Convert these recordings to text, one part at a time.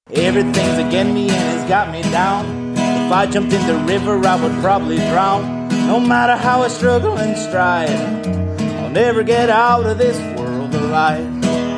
Everything's against me and it's got me down. If I jumped in the river, I would probably drown. No matter how I struggle and strive, I'll never get out of this world alive.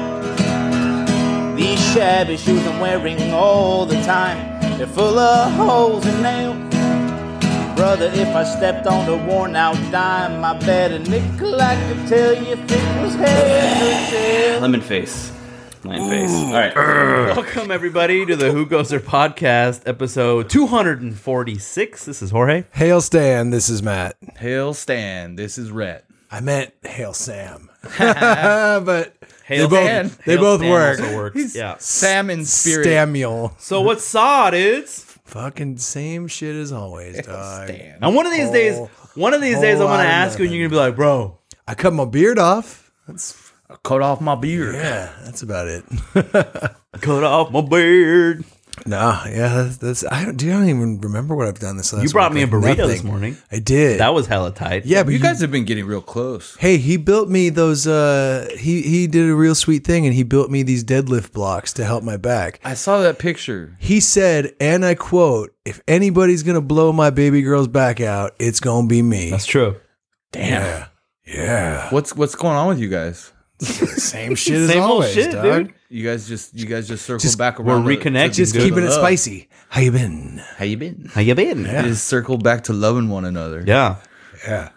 These shabby shoes I'm wearing all the time, they're full of holes and nails. Brother, if I stepped on a worn out dime, I bet a nickel I could tell you if it was head or tail. Lemon face. Lemon face. All right. Welcome, everybody, to the Who Goes There podcast, episode 246. This is Jorge. Hail Stan, this is Matt. Hail Stan, this is Rhett. I meant Hail Sam. But Hail they Hail both Stan work. also works. Yeah. Sam in spirit. Samuel. So what's saw, dudes? Fucking same shit as always, dog. Stan. And one of these days, I'm going to ask you, and you're going to be like, bro. I cut my beard off. I cut off my beard. Yeah, that's about it. Cut off my beard. Nah, yeah, that's I don't even remember what I've done this last You brought me week. a burrito Nothing. this morning. I did. That was hella tight. yeah, but You guys have been getting real close. Hey, he built me those he did a real sweet thing and he built me these deadlift blocks to help my back. I saw that picture. He said, and I quote, "If anybody's going to blow my baby girl's back out, it's going to be me." That's true. Damn. Yeah. What's going on with you guys? Same shit as Same old always, shit, dog. dude. You guys just circle Just- back we're around. reconnecting, Just Good keeping it love. spicy. How you been? How you been? How you been? Yeah. Just circle back to loving one another. Yeah. Yeah.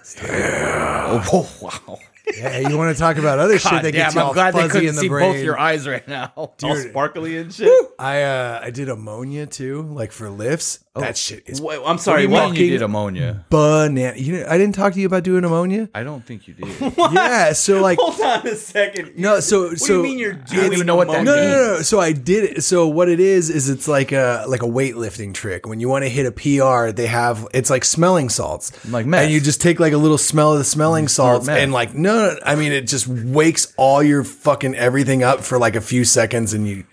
Oh, wow. Yeah, you want to talk about other shit that gets you all fuzzy in the brain. eyes right now. All sparkly and shit. I did ammonia too, like for lifts. That shit is Wait, I'm What do sorry. you What? mean you did ammonia? banana. I didn't talk to you about doing ammonia. I don't think you did. Yeah, so like Hold on a second. no, so What so do you mean you're doing even know what that ammonia? no. So I did it. So what it is it's like a weightlifting trick. When you want to hit a PR, they have it's like smelling salts, Like meth. and you just take like a little smell of the smelling salts, meth. and like no, I mean it just wakes all your fucking everything up for like a few seconds, and you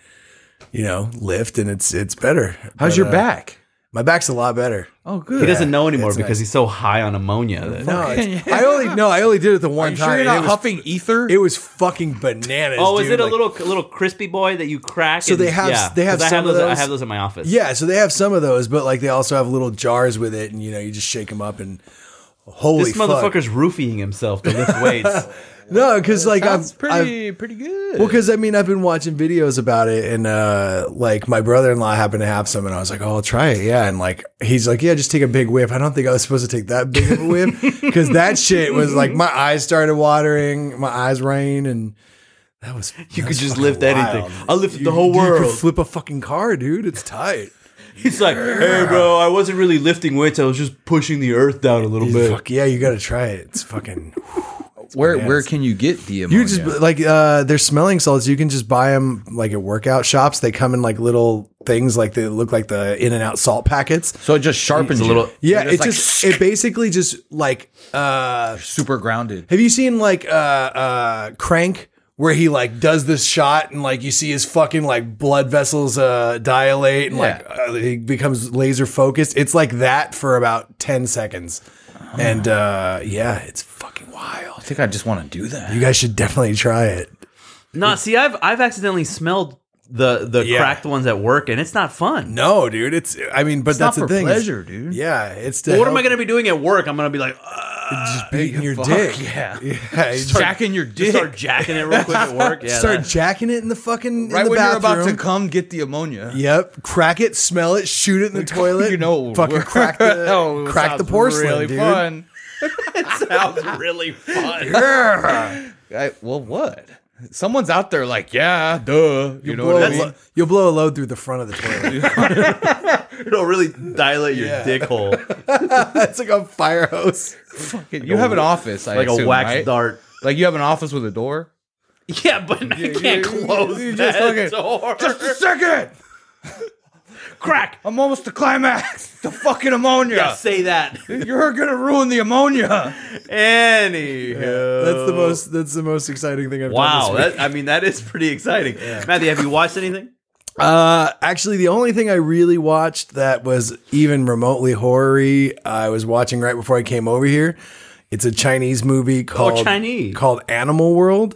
lift, and it's better. How's But, your back? My back's a lot better. Oh, good. He doesn't know anymore it's because nice. he's so high on ammonia. That, No, I only did it the one You time. sure you're and not huffing ether? It was fucking bananas. oh, is dude. it a Like, little crispy boy that you crack? So they have- they have 'Cause I some of those. I those. have those in my office. Yeah, so they have some of those, but like they also have little jars with it, and you just shake them up and holy This fuck. motherfucker's roofing himself to lift weights. No, because like Sounds I've pretty good. well, because I mean I've been watching videos about it, and like my brother-in-law happened to have some, and I was like, oh, I'll try it, yeah, and like he's like, yeah, just take a big whiff. I don't think I was supposed to take that big of a whiff because that shit was like my eyes started watering, my eyes rained, and that was You could just lift anything. I lifted the whole You could world. flip a fucking car, dude. It's tight. He's like, hey, bro, I wasn't really lifting weights. I was just pushing the earth down a little bit. Fuck yeah, you got to try it. It's fucking. Where can you get the ammonia? You just like they're smelling salts. You can just buy them like at workout shops. They come in like little things, like they look like the In-N-Out salt packets. so it just sharpens a you. little- Yeah, You're it just it basically just like super grounded. have you seen like Crank where he like does this shot and like you see his fucking like blood vessels dilate and like he becomes laser focused. It's like that for about 10 seconds. And yeah, it's fucking wild. I think I just want to do that. You guys should definitely try it. No, see, I've accidentally smelled the Yeah. cracked ones at work, and it's not fun. No, dude, it's I mean, but It's that's not the for thing. pleasure, dude. Yeah, it's to Well, what am I help- going to be doing at work? I'm going to be like, just beating your fuck, dick. yeah. Yeah, you Jacking your dick. start jacking it real quick at work. Yeah, start that- jacking it in the fucking right in the when bathroom. you're about to come get the ammonia. Yep, crack it, smell it, shoot it in the toilet. You know, it would fucking work. crack the Oh, it crack the sounds porcelain, really dude. fun. sounds really fun. Well, what? Someone's out there like, yeah, duh. You know Blow what I a mean? lo- You'll blow a load through the front of the toilet. It'll really dilate your dick hole It's like a fire hose. You have an office, I like assume, a wax right? dart. Like you have an office with a door? Yeah, but I can't close you that just fucking- door. Just a second! Crack. I'm almost to climax. The fucking ammonia. Yeah, say that. You're gonna ruin the ammonia. Anyhow. That's the most exciting thing I've Wow, done this week. that is pretty exciting. Matthew, have you watched anything? Actually, the only thing I really watched that was even remotely horror-y, I was watching right before I came over here, It's a Chinese movie called Chinese. called Animal World.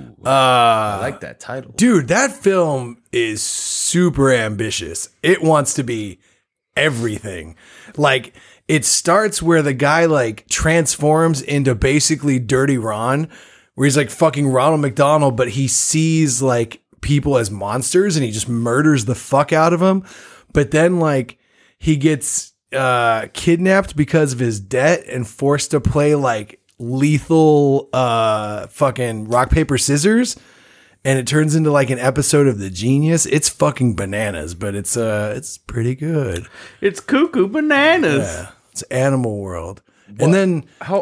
I like that title. Dude, that film is super ambitious. It wants to be everything. Like, it starts where the guy like transforms into basically Dirty Ron, where he's like fucking Ronald McDonald, but he sees like people as monsters and he just murders the fuck out of them. But then like he gets kidnapped because of his debt and forced to play like lethal fucking rock, paper, scissors. And it turns into like an episode of The Genius. It's fucking bananas, but it's pretty good. It's cuckoo bananas. Yeah, it's Animal World. And then How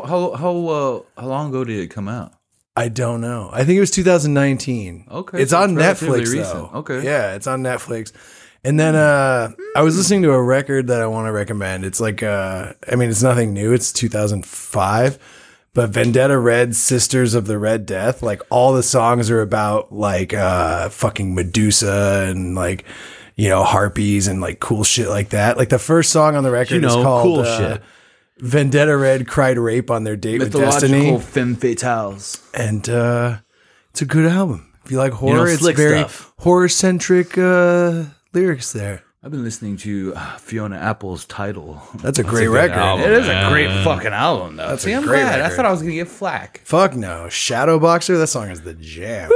long ago did it come out? I don't know. I think it was 2019. Okay, it's so on it's relatively Netflix recent. though. Okay. Yeah, it's on Netflix. And then I was listening to a record that I want to recommend. It's like I mean, it's nothing new. It's 2005. But Vendetta Red's Sisters of the Red Death, like all the songs are about like fucking Medusa and like, you know, harpies and like cool shit like that. Like the first song on the record is called cool shit. Vendetta Red Cried Rape on Their Date with Destiny. Mythological femme fatales. And it's a good album. If you like horror, it's slick very stuff. horror-centric lyrics there. I've been listening to Fiona Apple's Title. That's a great record. It is a great fucking album, though. That's See, a I'm great glad. I record. thought I was gonna get flack. Fuck no. Shadow Boxer, that song is the jam.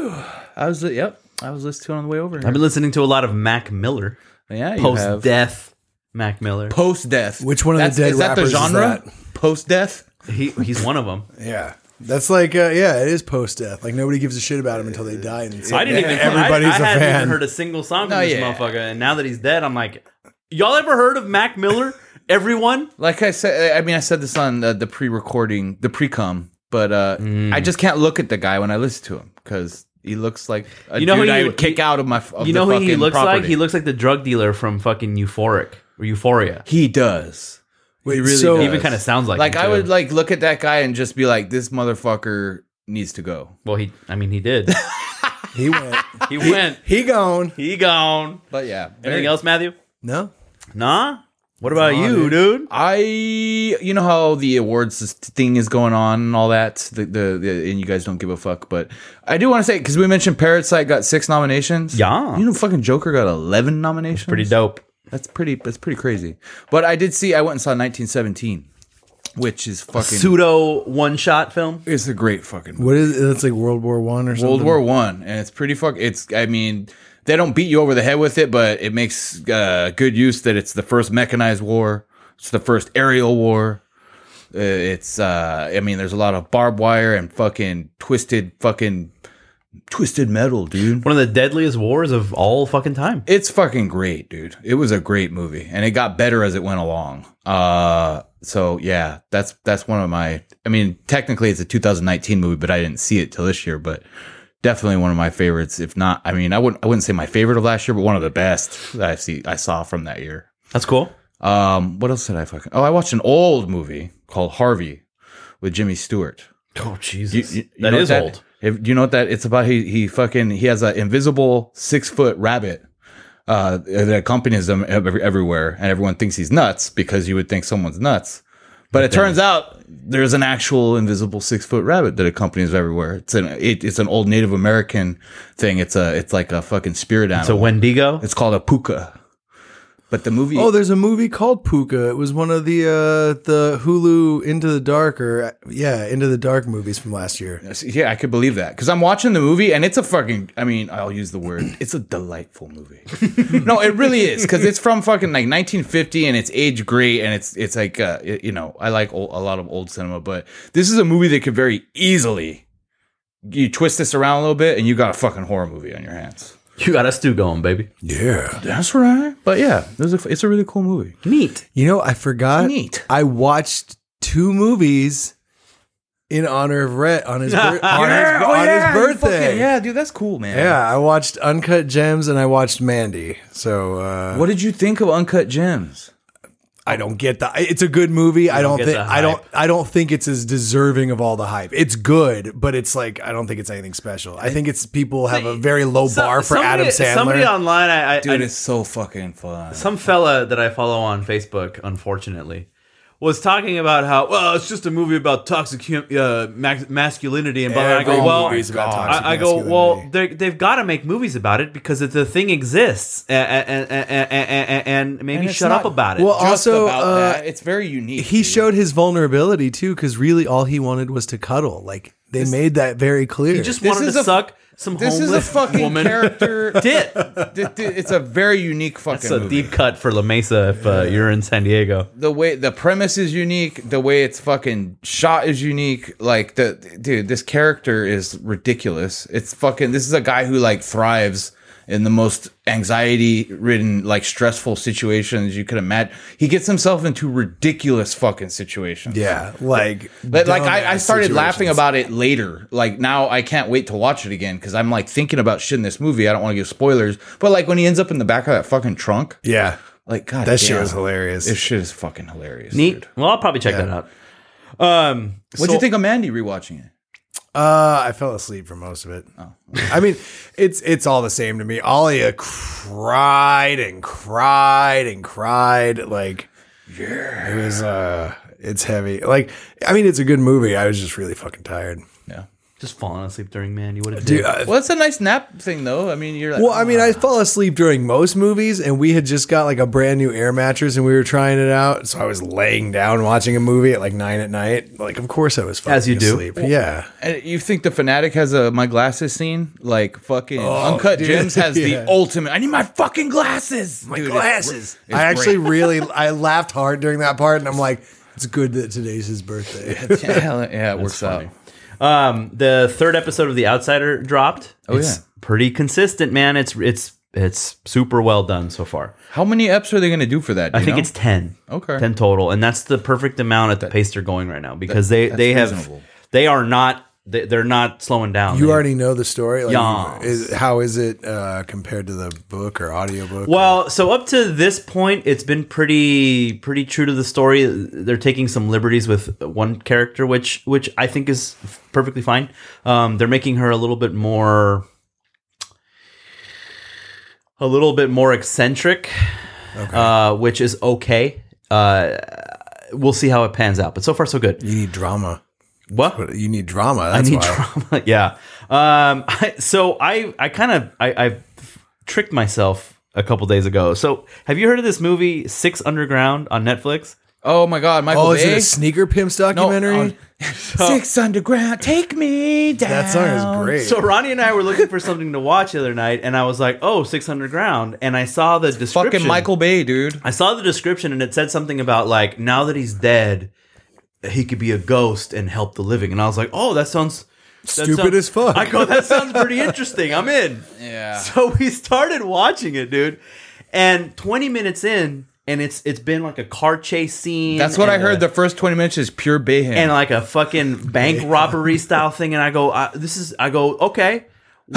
I was listening to it on the way over here. I've been listening to a lot of Mac Miller. Yeah, you Post have. death Mac Miller. Post death. Which one of the dead is that rappers the is genre? that? Post death. He's one of them. Yeah. That's like, yeah, it is post-death. Like nobody gives a shit about him until they die. And I didn't even. everybody's I a hadn't fan. even heard a single song from Oh, this yeah. motherfucker, and now that he's dead, I'm like, y'all ever heard of Mac Miller? Everyone? Like I said, I mean, I said this on the pre-recording, the pre-com, but I just can't look at the guy when I listen to him because he looks like a You know dude who I he- would kick out of my. Of You know the who he fucking looks property. like? He looks like the drug dealer from fucking Euphoric or Euphoria. He does. Wait, He really so- does. He even kind of sounds like Like him, I too. would like look at that guy and just be like, this motherfucker needs to go. Well, he did. He went. He went. He gone. He gone. But yeah, Anything else, Matthew? No? Nah. What about you, dude? you know how the awards thing is going on and all that, the and you guys don't give a fuck, but I do want to say, because we mentioned Parasite got 6 nominations. Yeah. You know, fucking Joker got 11 nominations. Pretty dope. That's pretty crazy. But I went and saw 1917, which is fucking Pseudo one-shot film. It's a great fucking movie. What is it? That's like World War One or something? World War One, and it's pretty I mean, they don't beat you over the head with it, but it makes good use that it's the first mechanized war. It's the first aerial war. I mean, there's a lot of barbed wire and fucking twisted metal, dude. One of the deadliest wars of all fucking time. It's fucking great, dude. It was a great movie, and it got better as it went along. So yeah, that's one of my. I mean, technically it's a 2019 movie, but I didn't see it till this year. But definitely one of my favorites. If not, I mean, I wouldn't say my favorite of last year, but one of the best that I saw from that year. That's cool. What else did I fucking? Oh, I watched an old movie called Harvey with Jimmy Stewart. Oh Jesus, You that know is what old. Do you know what that it's about? He has an invisible 6-foot rabbit that accompanies him everywhere, and everyone thinks he's nuts because you would think someone's nuts. But it turns out there's an actual invisible 6-foot rabbit that accompanies everywhere. It's an old Native American thing. It's like a fucking spirit animal. It's a Wendigo. It's called a puka. But the movie. Oh, there's a movie called Puka. It was one of the Hulu Into the Dark Into the Dark movies from last year. Yeah, I could believe that because I'm watching the movie and it's a fucking. I mean, I'll use the word. It's a delightful movie. No, it really is because it's from fucking like 1950 and it's aged great and it's like you know, I like a lot of old cinema, but this is a movie that could very easily you twist this around a little bit and you got a fucking horror movie on your hands. You got a stew going, baby. Yeah. That's right. But yeah, it's a really cool movie. Neat. You know, I forgot. Neat. I watched 2 movies in honor of Rhett on his birthday. Yeah, dude, that's cool, man. Yeah, I watched Uncut Gems and I watched Mandy. So What did you think of Uncut Gems? I don't get the. It's a good movie. I don't get think. the I don't. hype. I don't think it's as deserving of all the hype. It's good, but it's like I don't think it's anything special. I think it's people have a very low bar for Adam Sandler. Somebody online, Dude, it's so fucking fun. some fella that I follow on Facebook, unfortunately, was talking about how, well, it's just a movie about toxic masculinity and blah, blah. I Every go, well, movie's about toxic I go, well, masculinity. they've got to make movies about it because the thing exists, and maybe And it's shut up not- about it. Well, Just also, about that. It's very unique. he dude. showed his vulnerability too, because really all he wanted was to cuddle. Like they made that very clear. he just this wanted is to a- suck some This is a homeless fucking woman. character. Tit. It's a very unique fucking It's a movie. deep cut for La Mesa if you're in San Diego. The way the premise is unique, the way it's fucking shot is unique. Like this character is ridiculous. It's fucking. This is a guy who like thrives in the most anxiety-ridden, like stressful situations you could imagine. He gets himself into ridiculous fucking situations. yeah, like But like I dumbass started laughing situations. about it later. Like now I can't wait to watch it again because I'm like thinking about shit in this movie. I don't want to give spoilers, but like when he ends up in the back of that fucking trunk, Yeah, like God, that shit damn, was hilarious. This shit is fucking hilarious. Neat. Dude. Well, I'll probably check that out. What'd you think of Mandy rewatching it? I fell asleep for most of it. I mean, it's all the same to me. Alia cried and cried and cried. Like, it was it's heavy. Like, I mean, it's a good movie. I was just really fucking tired. Yeah. Just falling asleep during Mandy. What did Dude, Well, it's a nice nap thing though. I mean, you're like, well, I mean, I fall asleep during most movies, and we had just got like a brand new air mattress, and we were trying it out. So I was laying down watching a movie at like 9 at night. Like, of course, I was fucking As you do. asleep. Yeah. And you think The Fanatic has a my glasses scene? Like fucking Uncut dude. Gems has Yeah. the ultimate. I need my fucking glasses. My Dude, glasses. it's I actually great. really I laughed hard during that part, and I'm like, it's good that today's his birthday. Yeah, it works out. The third episode of The Outsider dropped. Oh, It's yeah. pretty consistent, man. It's super well done so far. How many eps are they going to do for that? Do I you think know? it's 10. Okay. 10 total, and that's the perfect amount at the pace they're going right now because they reasonable. they're not slowing down. You They- already know the story. Like, Yes. how is it compared to the book or audiobook? Well, so up to this point, it's been pretty true to the story. They're taking some liberties with one character, which I think is perfectly fine. They're making her a little bit more eccentric, which is okay. We'll see how it pans out, but so far so good. you need drama. What? You need drama. I That's need why. drama. Yeah. I tricked myself a couple days ago. So have you heard of this movie Six Underground on Netflix? Oh my God, Michael Oh, is it Bay. a Sneaker Pimps documentary? Six Underground, take me down. That song is great. So Ronnie and I were looking for something to watch the other night, and I was like, "Oh, Six Underground," and I saw the description. Fucking Michael Bay, dude. I saw the description, and it said something about like now that he's dead, he could be a ghost and help the living. And I was like, "Oh, that sounds Stupid as fuck. I go, "That sounds pretty interesting. I'm in." Yeah. So we started watching it, dude, and 20 minutes in, and it's been like a car chase scene. That's what I and heard. The first 20 minutes is pure Bayham. and like a fucking bank robbery style thing, and I go, okay.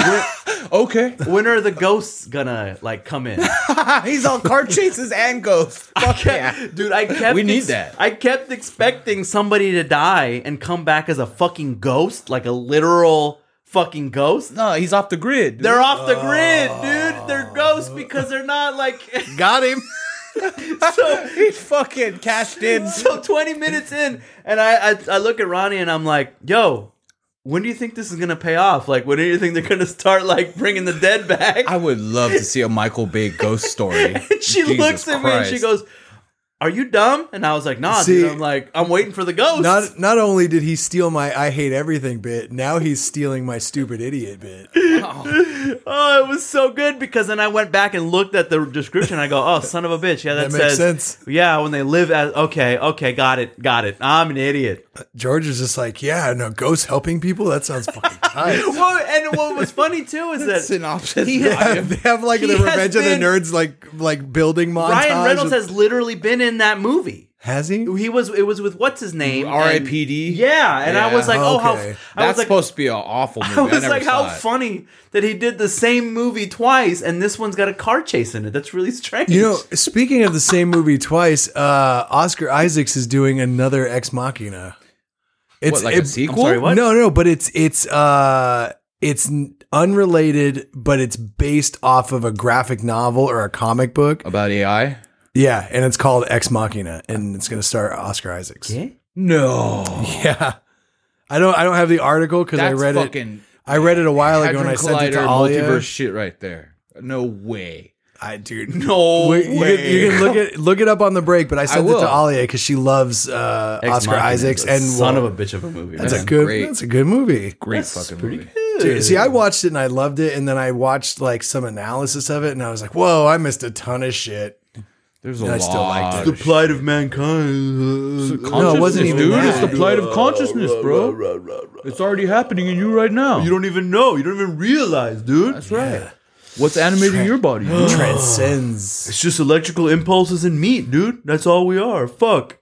okay. When are the ghosts gonna like come in? He's on car chases and ghosts. Fuck yeah. Dude, I kept We need that. I kept expecting somebody to die and come back as a fucking ghost, like a literal fucking ghost. No, he's off the grid. Dude. They're off the grid, dude. They're ghosts because they're not like Got him. so He fucking cashed in. so 20 minutes in, and I look at Ronnie and I'm like, yo, when do you think this is gonna pay off? Like, when do you think they're gonna start like bringing the dead back? I would love to see a Michael Bay ghost story. And she Jesus looks at me and she Christ. goes, "Are you dumb?" And I was like, "Nah, See, dude." I'm like, I'm waiting for the ghost. Not only did he steal my I hate everything bit, now he's stealing my stupid idiot bit. Oh, it was so good because then I went back and looked at the description. I go, "Oh, son of a bitch!" Yeah, that That makes says, sense. Yeah, when they live as okay, got it. I'm an idiot. George is just like, yeah, no, ghosts helping people? That sounds fucking tight. Well, and what was funny too is that synopsis. he they have like He the has Revenge of the been- Nerds like building montage. Ryan Reynolds has literally been in that movie. Has he? It was with what's his name? R.I.P.D.? Yeah, and I was like, oh, how Okay. I was That's like, supposed to be an awful movie. I was never like, saw how it. funny that he did the same movie twice, and this one's got a car chase in it. That's really strange. You know, speaking of the same movie twice, Oscar Isaacs is doing another Ex Machina. What, like a sequel? I'm sorry, what? No, but it's unrelated, but it's based off of a graphic novel or a comic book. About AI? Yeah, and it's called Ex Machina, and it's going to star Oscar Isaacs. Yeah? No. Yeah. I don't have the article because I That's read fucking it. I read it a while ago and I sent it to Alia. multiverse shit right there. No way. Dude, No you can look it up on the break, but I sent it will. to Alia because she loves Oscar Isaacs and son of a bitch of a movie. that's man. a good movie. Great That's fucking pretty movie. good. Dude, see, I watched it and I loved it, and then I watched like some analysis of it, and I was like, "Whoa, I missed a ton of shit." There's a I lot. still liked The plight of mankind. No, it wasn't even dude. that. It's the plight of consciousness, bro. It's already happening in you right now. You don't even know. You don't even realize, dude. That's right. What's animating your body? dude? Transcends. It's just electrical impulses and meat, dude. That's all we are. Fuck.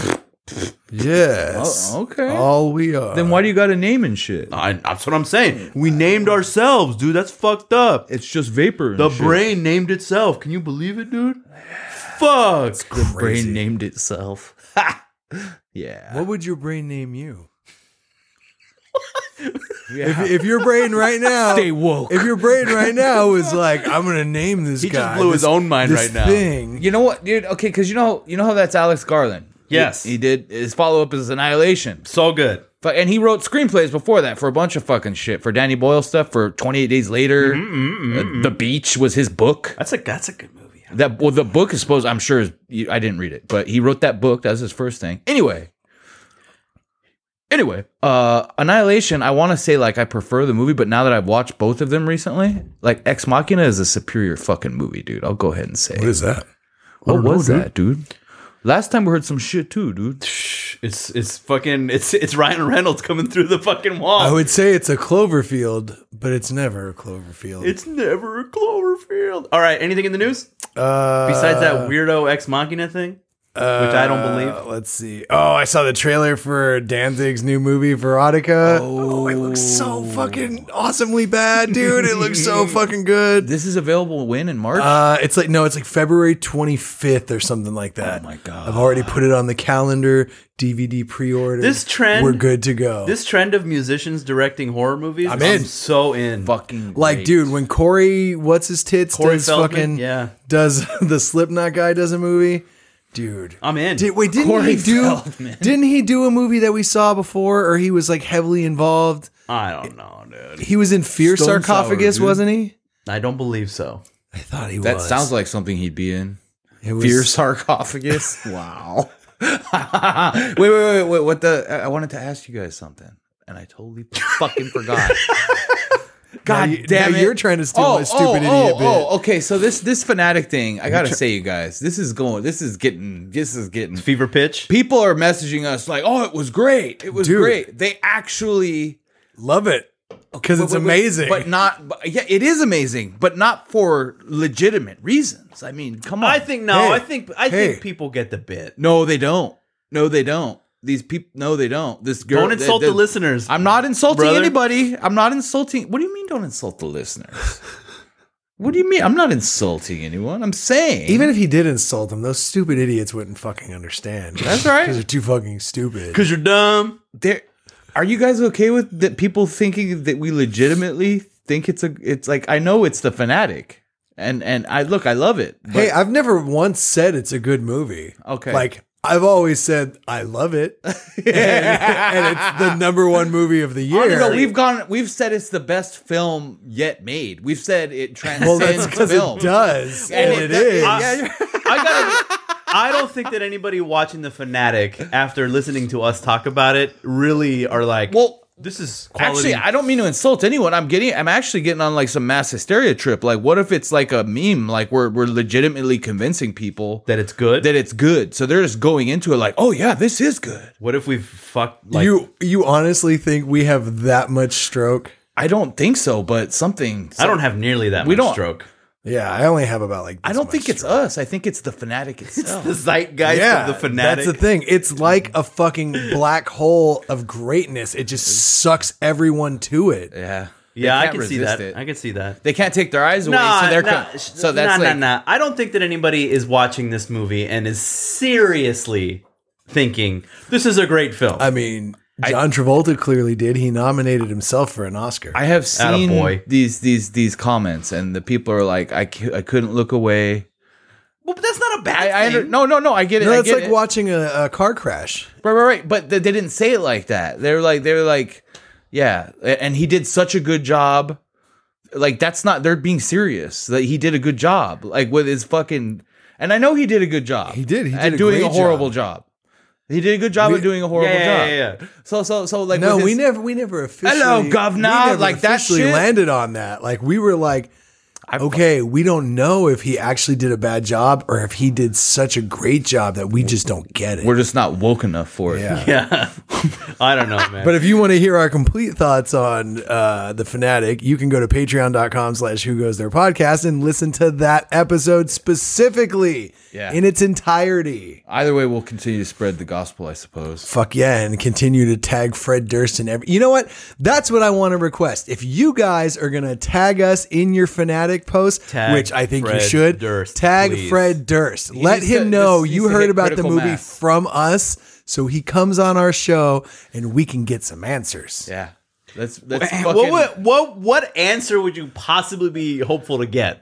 Yes. Oh, okay. All we are. Then why do you got a name and shit? That's what I'm saying. We named ourselves, dude. That's fucked up. It's just vapor. and The shit. brain named itself. Can you believe it, dude? Fuck. The brain named itself. Yeah. What would your brain name you? If your brain right now, Stay woke. If your brain right now is like, I'm gonna name this He guy. just blew his own mind this right now. Thing. You know what, dude? Okay, because you know how that's Alex Garland. Yes. He did his follow up is Annihilation. So good. And he wrote screenplays before that for a bunch of fucking shit. For Danny Boyle stuff, for 28 Days Later. The Beach was his book. That's a good movie. The book is supposed, I'm sure, I didn't read it, but he wrote that book. That was his first thing. Anyway, Annihilation, I want to say, like, I prefer the movie, but now that I've watched both of them recently, like, Ex Machina is a superior fucking movie, dude. I'll go ahead and say. What is that? What was that, dude? Last time we heard some shit too, dude. It's fucking it's Ryan Reynolds coming through the fucking wall. I would say it's a Cloverfield, but it's never a Cloverfield. It's never a Cloverfield. All right, anything in the news besides that weirdo Ex Machina thing, which I don't believe? Let's see. Oh, I saw the trailer for Danzig's new movie, Veronica. Oh, it looks so fucking awesomely bad, dude. It looks so fucking good. This is available when in March? It's like February 25th or something like that. Oh my God. I've already put it on the calendar. DVD pre-order. This trend, we're good to go. This trend of musicians directing horror movies, I'm in. so in. Fucking like, great. dude, when Corey, what's his tits, Corey does Feldman, fucking yeah. does the Slipknot guy does a movie, dude. I'm in. Didn't Corey he do? Feldman. Didn't he do a movie that we saw before, or he was like heavily involved? I don't know, dude. He was in Fear Stone Sarcophagus, Sour, dude. wasn't he? I don't believe so. I thought he That was. sounds like something he'd be in. It was, Fear Sarcophagus. Wow. wait. What I wanted to ask you guys something, and I totally fucking forgot. God damn now it! you're trying to steal my stupid idiot bit. Okay. So this fanatic thing, I gotta say, you guys, this is getting. Fever pitch. People are messaging us like, "Oh, it was great. It was Dude. great." They actually Love it because it's Wait, amazing. but not. Yeah, it is amazing, but not for legitimate reasons. I mean, come on. I think I think people get the bit. No, they don't. No, they don't. These people. No, they don't. This girl. Don't insult the listeners. I'm not insulting brother. anybody. I'm not insulting. What do you mean? Don't insult the listeners. What do you mean? I'm not insulting anyone. I'm saying even if he did insult them, those stupid idiots wouldn't fucking understand. That's right. Because they're too fucking stupid. Because you're dumb. there. Are you guys okay with that? People thinking that we legitimately think it's like, I know it's the fanatic, and I love it. But Hey, I've never once said it's a good movie. Okay. Like, I've always said I love it. and it's the number one movie of the year. no, we've said it's the best film yet made. We've said it well, transcends that's because film. it does. And And it it is. I don't think that anybody watching The Fanatic after listening to us talk about it really are like, Well, this is quality. actually, I don't mean to insult anyone. I'm actually getting on like some mass hysteria trip. Like, what if it's like a meme? Like we're legitimately convincing people that it's good. that it's good. So they're just going into it like, oh yeah, this is good. What if we've fucked like you honestly think we have that much stroke? I don't think so, but something. I don't have nearly that We much don't- stroke. Yeah, I only have about like this I don't much think it's stroke. us. I think it's the fanatic itself. The zeitgeist Yeah, of the Fanatic. that's the thing. It's like a fucking black hole of greatness. It just sucks everyone to it. yeah. Yeah, I can't can see resist that. it. I can see that. They can't take their eyes away, so they're so that's like nah. I don't think that anybody is watching this movie and is seriously thinking this is a great film. I mean, John Travolta clearly did. He nominated himself for an Oscar. I have seen Attaboy. these comments, and the people are like, I couldn't look away. Well, but that's not a bad thing. No, I get it. No, I it's get like it. watching a car crash. Right. But they didn't say it like that. They were like, yeah. And he did such a good job. Like, that's not, they're being serious. Like, he did a good job. Like, with his fucking, and I know he did a good job. He did at a doing great a horrible job. He did a good job at doing a horrible job. Yeah. So like, No, with we his- never officially. Hello, governor, we never like that officially shit? landed on that. Like we were like, okay, we don't know if he actually did a bad job or if he did such a great job that we just don't get it. We're just not woke enough for it. Yeah. Yeah. I don't know, man. But if you want to hear our complete thoughts on The Fanatic, you can go to patreon.com/Who Goes There podcast and listen to that episode specifically in its entirety. Either way, we'll continue to spread the gospel, I suppose. Fuck yeah, and continue to tag Fred Durst and every. You know what? That's what I want to request. If you guys are gonna tag us in your Fanatic post, Tag which I think Fred you should, Durst, tag please. Fred Durst. Let needs him to- know this you needs to heard hit about the critical movie mass. from us, so he comes on our show and we can get some answers. Yeah. Let's fucking. What answer would you possibly be hopeful to get?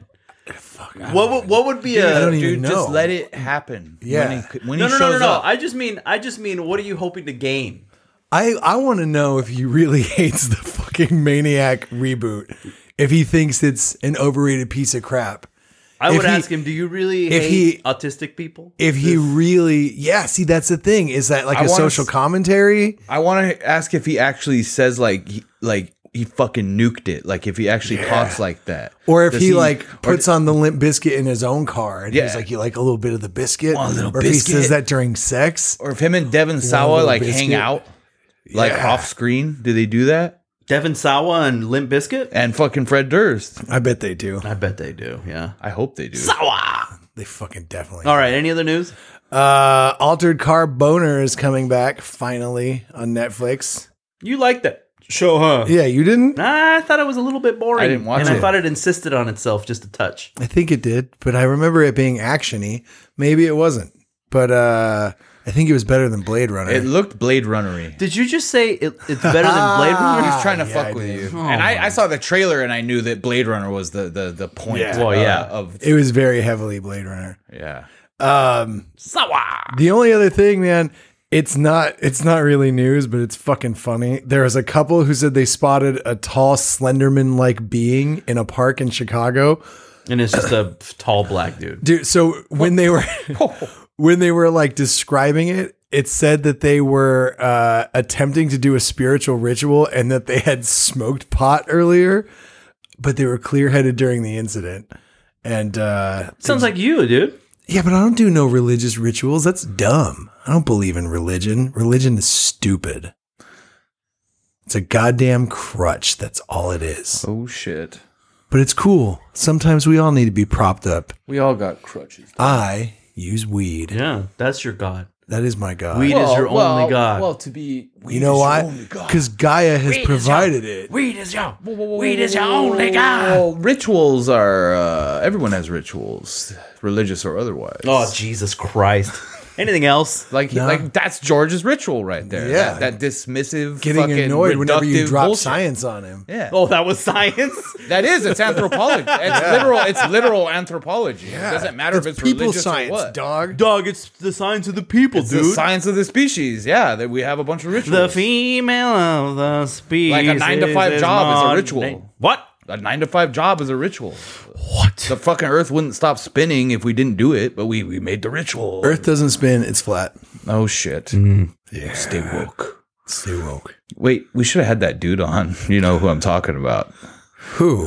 What would be I a don't even Dude, know. just let it happen. Yeah. When no, he no, shows no. up. I just mean, what are you hoping to gain? I want to know if he really hates the fucking Maniac reboot. If he thinks it's an overrated piece of crap. I If would he- ask him, do you really if hate he- autistic people? If he really, see, that's the thing. Is that like I a wanna social commentary? I want to ask if he actually says he fucking nuked it. Like if he actually talks like that, Or if Does he like or- puts on the Limp Biscuit in his own car and he's Yeah. like, you like a little bit of the biscuit? Want a little or if he biscuit? says that during sex? or if him and Devin a Sawa little like biscuit? hang out like Yeah. off screen. Do they do that? Devin Sawa and Limp Bizkit? And fucking Fred Durst. I bet they do. I bet they do. Yeah. I hope they do. Sawa. They fucking definitely. All right. Any other news? Altered Car Boner is coming back finally on Netflix. You like that show, huh? Yeah, you didn't? I thought it was a little bit boring. I didn't watch and it. I thought it insisted on itself just a touch. I think it did, but I remember it being actiony. Maybe it wasn't, but I think it was better than Blade Runner. It looked Blade Runner-y. Did you just say it's better than Blade Runner? He's trying to yeah, fuck I with did. you. And I saw the trailer and I knew that Blade Runner was the point. Yeah. Well, yeah. Of It was very heavily Blade Runner. yeah. Sawa. The only other thing, man, it's not really news, but it's fucking funny. There was a couple who said they spotted a tall Slenderman like being in a park in Chicago. And it's just a tall black dude. Dude, so when they were like describing it, it said that they were attempting to do a spiritual ritual and that they had smoked pot earlier, but they were clear-headed during the incident. And Sounds like you, dude. yeah, but I don't do no religious rituals. That's dumb. I don't believe in religion. Religion is stupid. It's a goddamn crutch. That's all it is. Oh shit. But it's cool. Sometimes we all need to be propped up. We all got crutches. I use weed. Yeah, that's your god. That is my God. Weed is your only god. Well, to be You know why? Because Gaia has provided it. Weed is your only god. Well, rituals are everyone has rituals, religious or otherwise. Oh, Jesus Christ. Anything else? Like that's George's ritual right there. Yeah. that dismissive, Getting fucking annoyed whenever you reductive drop bullshit. science on him. Yeah, Oh, that was science? that is. It's anthropology. It's literal anthropology. It doesn't matter if it's people religious science, or what. dog. Dog, it's the science of the people, It's the science of the species. Yeah, that we have a bunch of rituals. The female of the species. Like a 9 to 5 job is a ritual. What? A 9 to 5 job is a ritual. What? The fucking Earth wouldn't stop spinning if we didn't do it, but we made the ritual. Earth doesn't spin, it's flat. Oh shit. Yeah. Stay woke. Stay woke. Wait, we should have had that dude on. You know who I'm talking about. Who?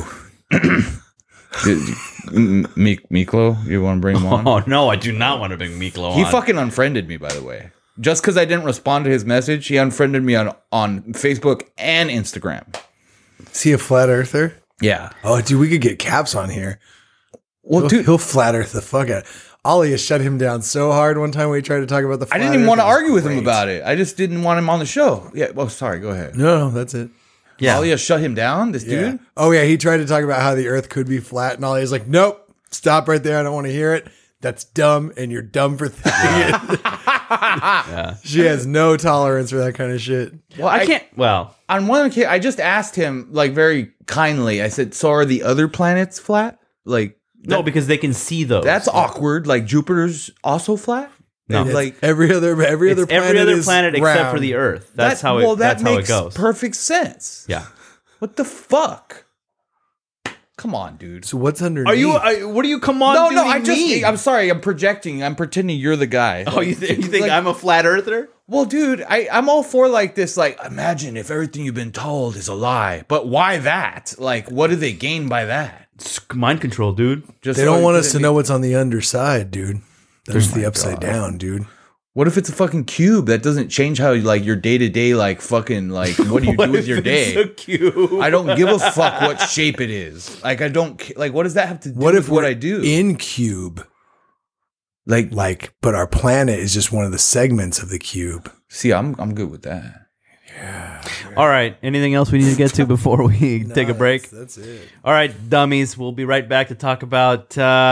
Miklo, you want to bring him on? Oh, no, I do not want to bring Miklo He on. fucking unfriended me, by the way. Just because I didn't respond to his message, he unfriended me on Facebook and Instagram. Is he a flat earther? Yeah. Oh, dude, we could get Caps on here. Well, dude, He'll flat earth the fuck out. Ollie has shut him down so hard one time when he tried to talk about the I flat didn't even earth. want to It was argue with him great. about it. I just didn't want him on the show. Yeah. Well, sorry. Go ahead. No, that's it. yeah. Alia shut him down, this Yeah. dude? Oh, yeah. He tried to talk about how the earth could be flat, and Ollie's like, nope, stop right there. I don't want to hear it. That's dumb, and you're dumb for thinking it. She has no tolerance for that kind of shit. Well, I can't. Well, On one occasion, I just asked him, like, very kindly. I said, so are the other planets flat? Like, No, because they can see those. That's awkward. Like Jupiter's also flat. No. It's like every other It's planet every other is planet except round. for the Earth. That's how it. That's how it makes goes. perfect sense. Yeah. What the fuck? Come on, dude. So what's underneath? Are you? What do you? Come on. No, doing I just. me? I'm sorry. I'm projecting. I'm pretending you're the guy. Oh, you think like- I'm a flat earther? Well, dude, I'm all for like this. Like, imagine if everything you've been told is a lie. But why that? Like, what do they gain by that? It's mind control, dude. Just They so don't want it us to didn't- know what's on the underside, dude. That's the upside down, dude. What if it's a fucking cube? That doesn't change how like your day to day like fucking like what do you do with your day? So cute. I don't give a fuck what shape it is. Like I don't like what does that have to do What with if what we're I do? in cube? Like But our planet is just one of the segments of the cube. see, I'm good with that. All right. Anything else we need to get to before we take a break? That's it. All right, dummies. We'll be right back to talk about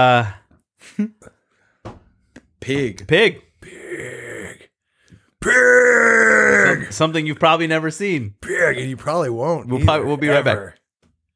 Pig. Pig. Pig, Something you've probably never seen. pig, and you probably won't. We'll either, probably- we'll be right back. ever.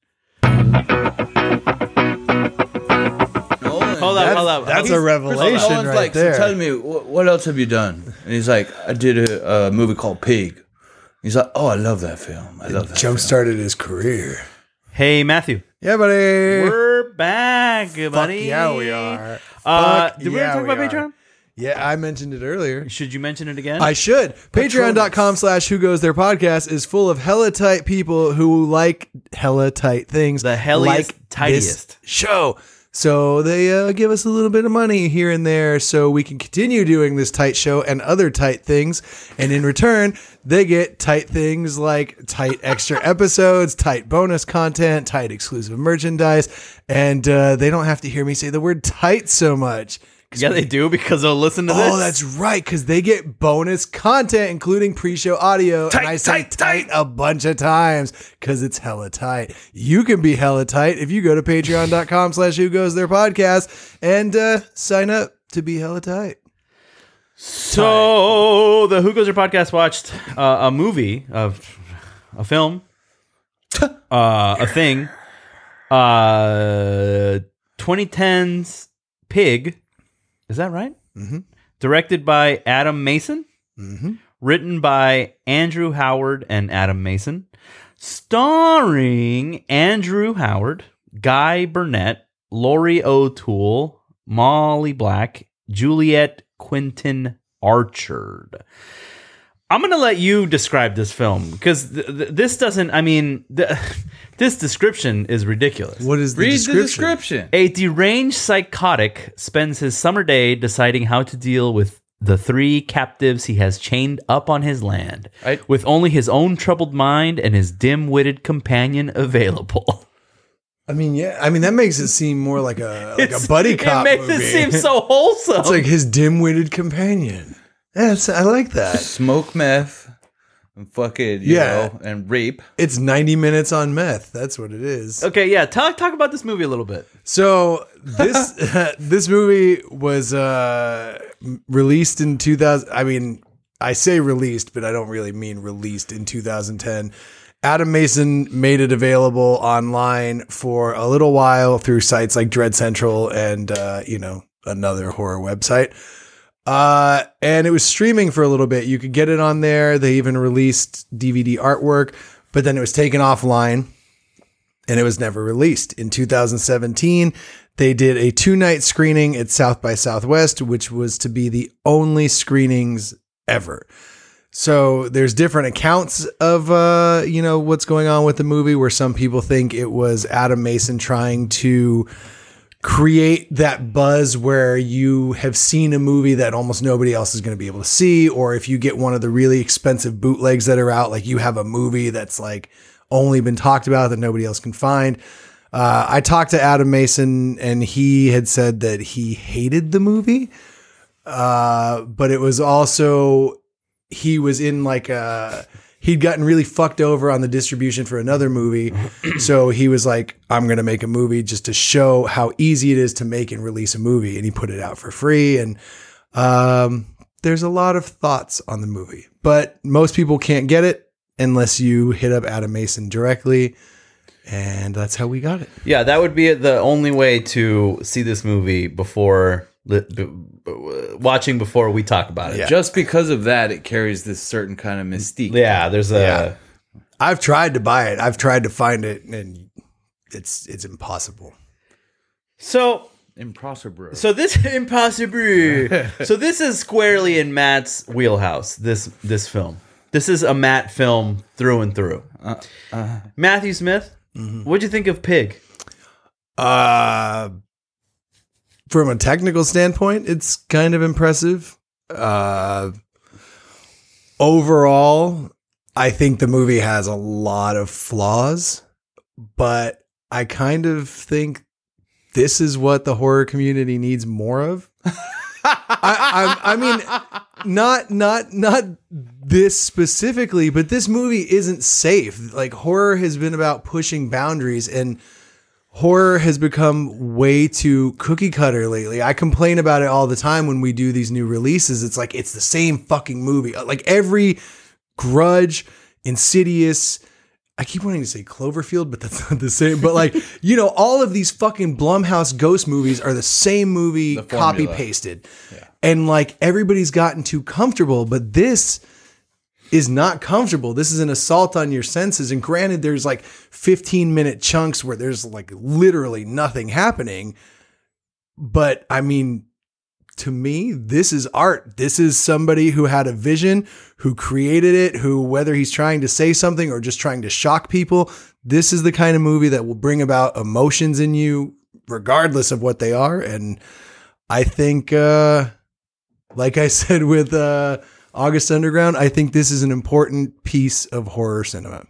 Hold up. That's a revelation Nolan's right like, there. so tell me, what else have you done? And he's like, I did a movie called Pig. He's like, oh, I love that film. I love that film. Jump started his career. Hey, Matthew. Yeah, buddy. We're back, Fuck buddy. yeah, we are. Did we already talk about Patreon? Yeah, I mentioned it earlier. Should you mention it again? I should. Patreon.com/Who Goes There podcast is full of hella tight people who like hella tight things. The helliest, like tightest. this show. So they give us a little bit of money here and there so we can continue doing this tight show and other tight things. And in return, they get tight things like tight extra episodes, tight bonus content, tight exclusive merchandise. And they don't have to hear me say the word tight so much. yeah, they do because they'll listen to this. Oh, that's right, because they get bonus content, including pre-show audio. Tight, and I say tight, tight a bunch of times because it's hella tight. You can be hella tight if you go to patreon.com/Who Goes There podcast and sign up to be hella tight. So the Who Goes There podcast watched a movie of a film, a thing, 2010's Pig. Is that right? Mm-hmm. Directed by Adam Mason. Mm-hmm. Written by Andrew Howard and Adam Mason. Starring Andrew Howard, Guy Burnett, Laurie O'Toole, Molly Black, Juliet Quinton Archard. I'm going to let you describe this film because this doesn't, I mean, this description is ridiculous. What is the Read description? the description. A deranged psychotic spends his summer day deciding how to deal with the 3 captives he has chained up on his land, with only his own troubled mind and his dim-witted companion available. I mean, yeah. I mean, that makes it seem more like a buddy cop It makes movie. it seem so wholesome. It's like his dim-witted companion. Yes, I like that. Smoke meth and fucking, you know, and rape. It's 90 minutes on meth. That's what it is. Okay, yeah. Talk about this movie a little bit. So this this movie was released in 2000. I mean, I say released, but I don't really mean released in 2010. Adam Mason made it available online for a little while through sites like Dread Central and another horror website. And it was streaming for a little bit. You could get it on there. They even released DVD artwork, but then it was taken offline and it was never released. In 2017, they did a 2-night screening at South by Southwest, which was to be the only screenings ever. So there's different accounts of, what's going on with the movie, where some people think it was Adam Mason trying to create that buzz where you have seen a movie that almost nobody else is going to be able to see. Or if you get one of the really expensive bootlegs that are out, like you have a movie that's like only been talked about that nobody else can find. I talked to Adam Mason and he had said that he hated the movie. But it was also, he was in like he'd gotten really fucked over on the distribution for another movie. So he was like, I'm going to make a movie just to show how easy it is to make and release a movie. And he put it out for free. And there's a lot of thoughts on the movie, but most people can't get it unless you hit up Adam Mason directly. And that's how we got it. Yeah, that would be the only way to see this movie before watching before we talk about it. Yeah. Just because of that, it carries this certain kind of mystique. Yeah, there's a. Yeah. I've tried to buy it. I've tried to find it, and it's impossible. So Impossible. So this impossible. So this is squarely in Matt's wheelhouse. This film. This is a Matt film through and through. Matthew Smith, what'd you think of Pig? From a technical standpoint, it's kind of impressive. Overall, I think the movie has a lot of flaws, but I kind of think this is what the horror community needs more of. I mean, not this specifically, but this movie isn't safe. Like, horror has been about pushing boundaries, and horror has become way too cookie cutter lately. I complain about it all the time when we do these new releases. It's like, it's the same fucking movie. Like every Grudge, Insidious, I keep wanting to say Cloverfield, but that's not the same. But like, you know, all of these fucking Blumhouse ghost movies are the same movie copy pasted. Yeah. And like, everybody's gotten too comfortable, but this is not comfortable. This is an assault on your senses. And granted, there's like 15-minute chunks where there's like literally nothing happening. But I mean, to me, this is art. This is somebody who had a vision, who created it, who, whether he's trying to say something or just trying to shock people, this is the kind of movie that will bring about emotions in you, regardless of what they are. And I think, like I said with August Underground, I think this is an important piece of horror cinema.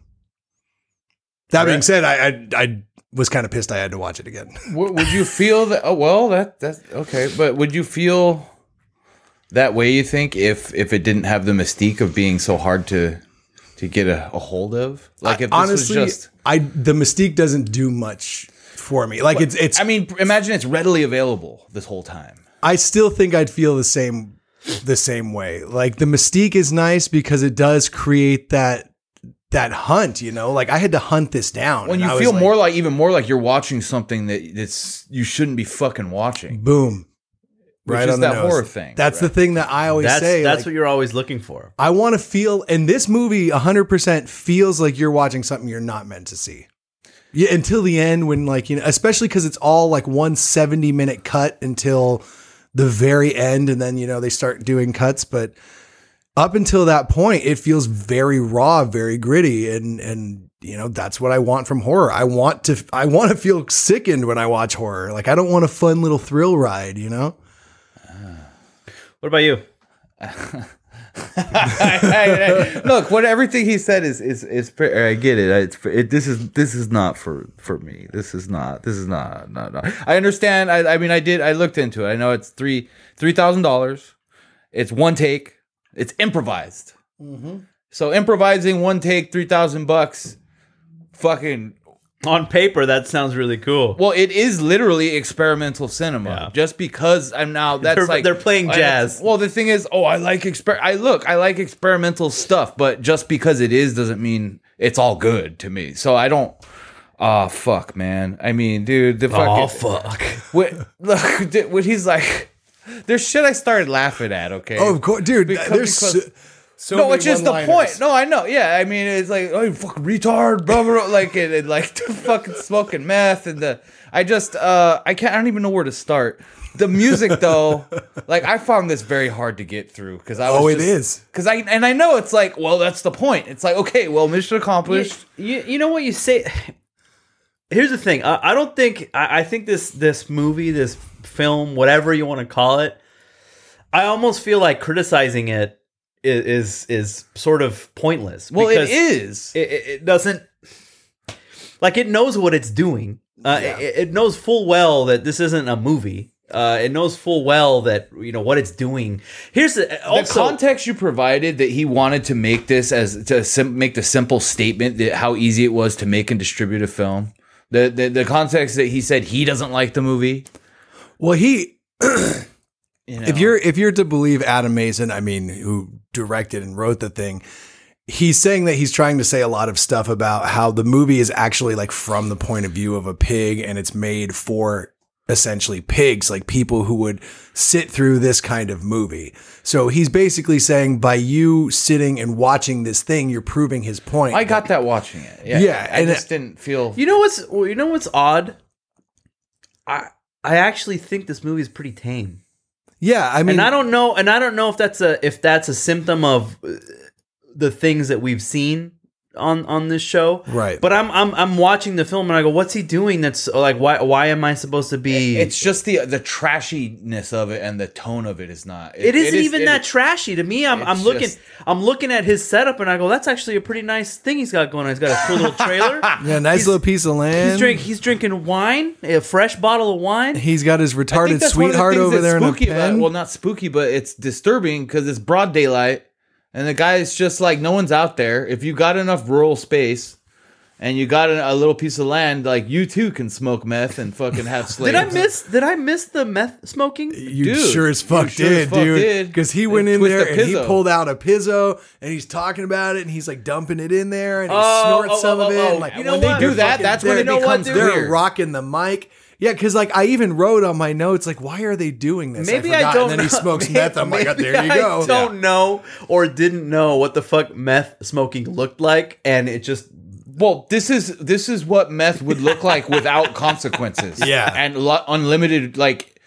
That being said, I was kind of pissed I had to watch it again. Would you feel that? Oh, well, that's okay. But would you feel that way, you think, if it didn't have the mystique of being so hard to get a hold of? Like, if this honestly, was just, the mystique doesn't do much for me. Like, it's. I mean, imagine it's readily available this whole time. I still think I'd feel the same way. Like, the mystique is nice because it does create that hunt, you know, like I had to hunt this down. When you feel even more like you're watching something that's you shouldn't be fucking watching. Boom. Right on the nose. Horror thing. That's the thing that I always say. That's like, what you're always looking for. I want to feel, and this movie 100% feels like you're watching something you're not meant to see. Yeah, until the end, when, like, you know, especially because it's all like 170-minute cut until the very end, and then, you know, they start doing cuts, but up until that point, it feels very raw, very gritty, and you know, that's what I want from horror. I want to feel sickened when I watch horror. Like, I don't want a fun little thrill ride, you know? What about you? Look, everything he said is I get it. This is not for me. This is not. No. I understand. I mean, I looked into it. I know it's $3,000. It's one take. It's improvised. Mm-hmm. So improvising one take, $3,000, fucking. On paper, that sounds really cool. Well, it is literally experimental cinema. Yeah. Just because I'm now, they're playing jazz. Well, the thing is, I like experimental stuff, but just because it is doesn't mean it's all good to me. So I don't. Oh, fuck, man. I mean, dude, the fucking. Oh, fuck. Look, when he's like. There's shit I started laughing at, okay? Oh, of course, dude. There's so no, it's just the point. No, I know. Yeah, I mean, it's like, oh, you fucking retard, blah, blah, blah, like, and like the fucking smoking meth, and I don't even know where to start. The music, though, like, I found this very hard to get through because I was. It is because I know it's like, well, that's the point. It's like, okay, well, mission accomplished. You know what you say. Here's the thing. I think this movie, this film, whatever you want to call it, I almost feel like criticizing it is sort of pointless. Well, it is. It doesn't, like, it knows what it's doing. It knows full well that this isn't a movie. It knows full well that, you know, what it's doing. Here's the context you provided, that he wanted to make this make the simple statement that how easy it was to make and distribute a film. The context that he said he doesn't like the movie. Well, he, if you're to believe Adam Mason, I mean, who directed and wrote the thing, he's saying that he's trying to say a lot of stuff about how the movie is actually like from the point of view of a pig, and it's made for essentially pigs, like people who would sit through this kind of movie. So he's basically saying by you sitting and watching this thing, you're proving his point. I got that watching it. Yeah, I just didn't feel. You know what's odd? I actually think this movie is pretty tame. Yeah, I mean, and I don't know if that's a symptom of the things that we've seen on this show, right? But I'm watching the film and I go, what's he doing? That's like, why am I supposed to be? It's just the trashiness of it and the tone of it is not. It isn't even that trashy to me. I'm looking at his setup and I go, that's actually a pretty nice thing he's got going on. He's got a cool little trailer. Yeah, nice little piece of land. He's drinking wine, a fresh bottle of wine. He's got his retarded sweetheart over there in a pen. Well, not spooky, but it's disturbing because it's broad daylight. And the guy's just like, no one's out there. If you got enough rural space and you got a little piece of land, like you too can smoke meth and fucking have slaves. Did I miss the meth smoking? You sure as fuck did, dude. Because he went in there and he pulled out a Pizzo and he's talking about it and he's like dumping it in there and he snorts some of it. And like, you know when they do that, that's when it becomes they're weird. rocking the mic. Yeah, because like I even wrote on my notes, like, why are they doing this? Maybe I don't know. And then know. he smokes meth. I'm like, there you go. I don't know or didn't know what the fuck meth smoking looked like, and it just. Well, this is what meth would look like without consequences. Yeah, and unlimited. Like,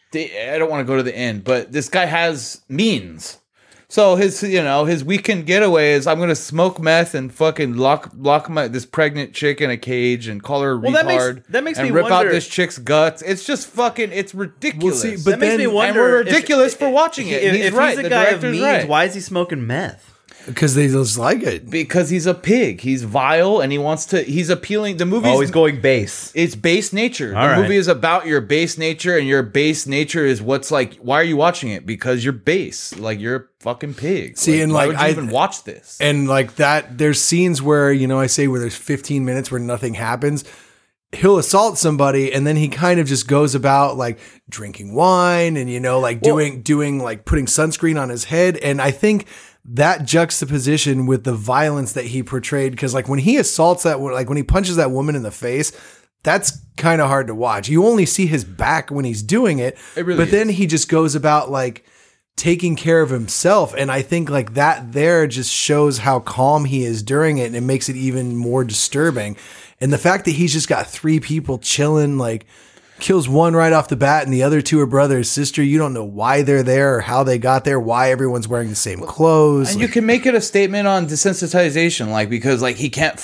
I don't want to go to the end, but this guy has means. So his weekend getaway is I'm gonna smoke meth and fucking lock this pregnant chick in a cage and call her a retard. That makes and me rip wonder, out this chick's guts. It's just fucking. It's ridiculous. Well, see, but that makes me wonder. And we're ridiculous for watching it. If right. He's a guy of means, why is he smoking meth? Because they just like it. Because he's a pig. He's vile and he wants to. He's appealing. The movie's he's going base. It's base nature. All the right. movie is about your base nature, and your base nature is what's like. Why are you watching it? Because you're base. Like you're a fucking pig. See, and why like would you even watch this? And like that, there's scenes where I say where there's 15 minutes where nothing happens. He'll assault somebody and then he kind of just goes about like drinking wine and doing like putting sunscreen on his head. And I think that juxtaposition with the violence that he portrayed, because like when he assaults when he punches that woman in the face, that's kind of hard to watch. You only see his back when he's doing it, but then he just goes about like taking care of himself. And I think like that there just shows how calm he is during it, and it makes it even more disturbing. And the fact that he's just got 3 people chilling, like kills one right off the bat and the other 2 are brother and sister. You don't know why they're there or how they got there, why everyone's wearing the same clothes. And you can make it a statement on desensitization, like, because like he can't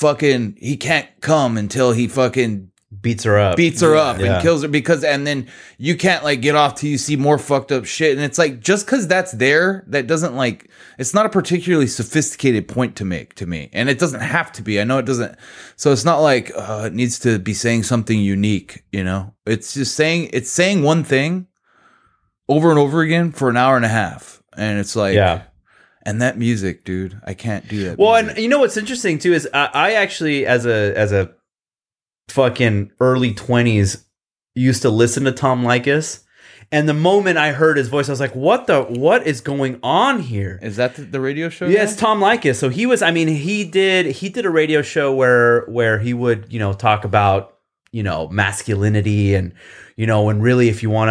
come until he fucking beats her up and kills her, and then you can't like get off till you see more fucked up shit. And it's like, just because that's there, that doesn't like, it's not a particularly sophisticated point to make to me, and it doesn't have to be. I know it doesn't, so it's not like it needs to be saying something unique. It's just saying one thing over and over again for an hour and a half, and it's like, yeah. And that music, dude, I can't do that. Well, music. and you know what's interesting too is I actually, as a fucking early 20s, used to listen to Tom Likas, and the moment I heard his voice, I was like, what is going on here? Is that the radio show? Yeah, it's Tom Likas. So he did a radio show where he would, talk about, masculinity and, and really if you want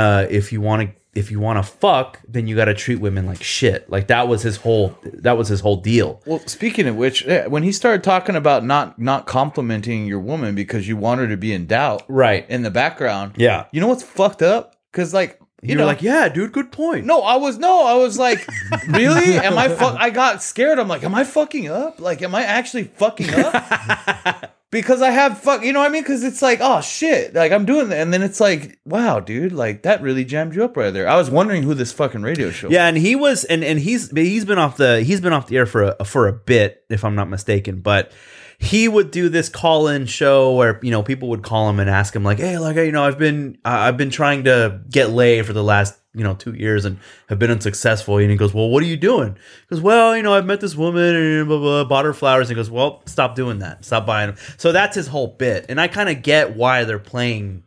to fuck, then you got to treat women like shit. Like that was his whole deal. Well, speaking of which, when he started talking about not complimenting your woman because you want her to be in doubt, right, in the background, yeah, you know what's fucked up? Because like you're like, yeah, dude, good point. No, I was like, really? Am I? I got scared. I'm like, am I fucking up? Like, am I actually fucking up? Because I have you know what I mean? Because it's like, oh shit, like I'm doing that, and then it's like, wow, dude, like that really jammed you up right there. I was wondering who this fucking radio show. Yeah, and he was, and he's been off the air for a bit, if I'm not mistaken, but he would do this call-in show where people would call him and ask him like, hey, like I've been trying to get laid for the last 2 years and have been unsuccessful. And he goes, well, what are you doing? He goes, well, I've met this woman and blah, blah, bought her flowers. And he goes, well, stop doing that. Stop buying them. So that's his whole bit. And I kind of get why they're playing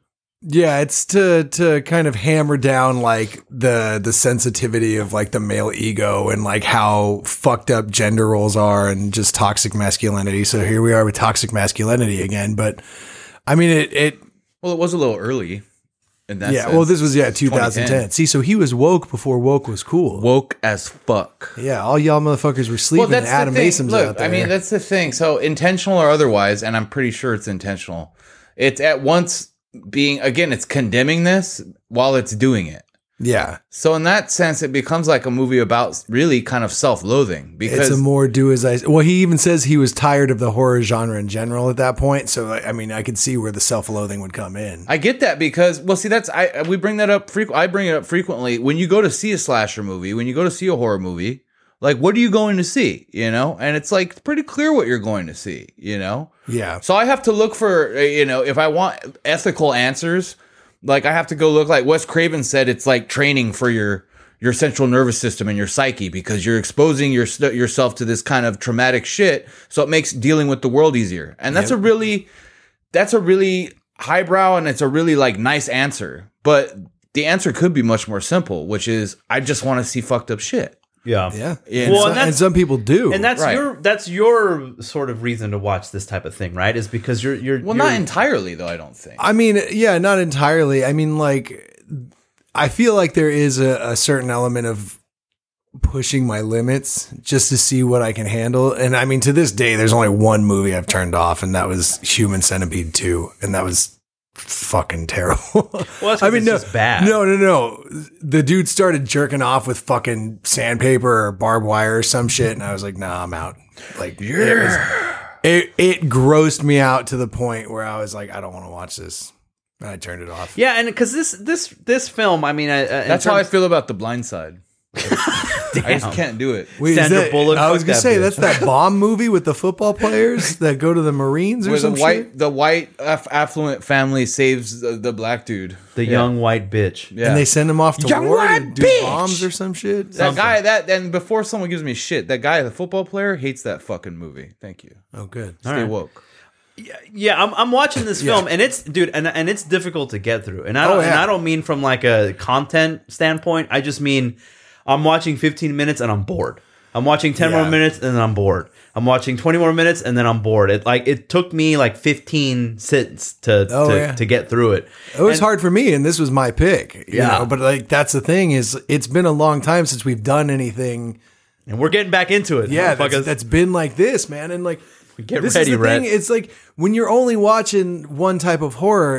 Yeah, it's to kind of hammer down like the sensitivity of like the male ego and like how fucked up gender roles are and just toxic masculinity. So here we are with toxic masculinity again. But I mean, it was a little early in that yeah. sense. Well, this was 2010. 2010. See, so he was woke before woke was cool. Woke as fuck. Yeah, all y'all motherfuckers were sleeping. And Adam Mason's out there. I mean, that's the thing. So intentional or otherwise, and I'm pretty sure it's intentional. It's at once being, again, it's condemning this while it's doing it. Yeah. So in that sense, it becomes like a movie about really kind of self-loathing because it's a more do as I. Well, he even says he was tired of the horror genre in general at that point. So I mean, I could see where the self-loathing would come in. I get that because, well, see, we bring that up. I bring it up frequently when you go to see a slasher movie, when you go to see a horror movie. Like, what are you going to see? You know, and it's like pretty clear what you're going to see. You know. Yeah. So I have to look for, if I want ethical answers, like I have to go look like Wes Craven said, it's like training for your central nervous system and your psyche because you're exposing yourself to this kind of traumatic shit. So it makes dealing with the world easier. And that's a really highbrow and it's a really like nice answer. But the answer could be much more simple, which is I just want to see fucked up shit. Yeah. Well, and some people do. And that's Right. that's your sort of reason to watch this type of thing, right? Is because you're Not entirely though, I don't think. I mean, yeah, not entirely. I mean, like, I feel like there is a certain element of pushing my limits just to see what I can handle. And I mean, to this day, there's only one movie I've turned off, and that was Human Centipede 2. And that was fucking terrible. Well, that's it's just bad. No. The dude started jerking off with fucking sandpaper or barbed wire or some shit, and I was like, nah, I'm out. Like, it grossed me out to the point where I was like, I don't want to watch this. And I turned it off. Yeah, and because this film, I mean, That's how I feel about The Blind Side. I just can't do it. Wait, Sandra Bullock, I was fuck gonna that say bitch. that's that bomb movie with the football players that go to the Marines or Where some shit. the white affluent family saves the black dude. the young white bitch. Yeah. And they send them off to Young war to white do bitch! bombs or some shit. That guy, and before someone gives me shit, that guy, the football player, hates that fucking movie. Thank you. Oh, good. Stay woke. Yeah, I'm watching this film, and it's and it's difficult to get through. And Oh, I don't mean from like a content standpoint. I just mean I'm watching 15 minutes and I'm bored. I'm watching 10 more minutes and then I'm bored. I'm watching 20 more minutes and then I'm bored. It took me like 15 sits to get through it. It was hard for me, and this was my pick. You Yeah. know? But like that's the thing is, it's been a long time since we've done anything. And we're getting back into it. Yeah, motherfuckers. that's been like this, man. And like, Get this ready, is the Rhett. thing. It's like when you're only watching one type of horror,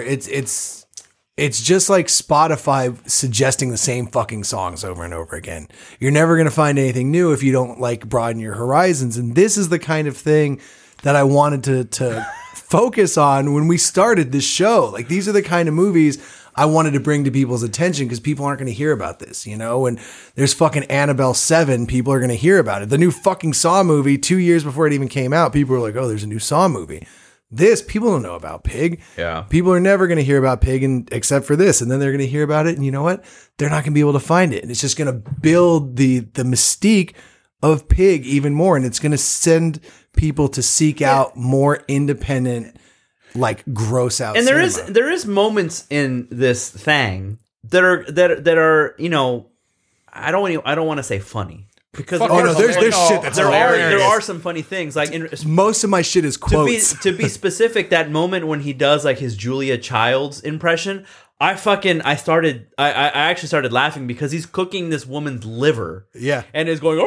it's just like Spotify suggesting the same fucking songs over and over again. You're never going to find anything new if you don't like broaden your horizons. And this is the kind of thing that I wanted to focus on when we started this show. Like, these are the kind of movies I wanted to bring to people's attention because people aren't going to hear about this, you know? And there's fucking Annabelle 7. People are going to hear about it. The new fucking Saw movie 2 years before it even came out. People were like, oh, there's a new Saw movie. This, people don't know about Pig. Yeah. People are never going to hear about Pig except for this. And then they're going to hear about it. And you know what? They're not going to be able to find it. And it's just going to build the mystique of Pig even more. And it's going to send people to seek out more independent, like, gross out And cinema. there is moments in this thing that are you know, I don't want to say funny. Because Oh, no, there's shit that's hilarious. there are some funny things like Most of my shit is quotes. to be specific, that moment when he does like his Julia Childs impression, I actually started laughing because he's cooking this woman's liver. Yeah. And is going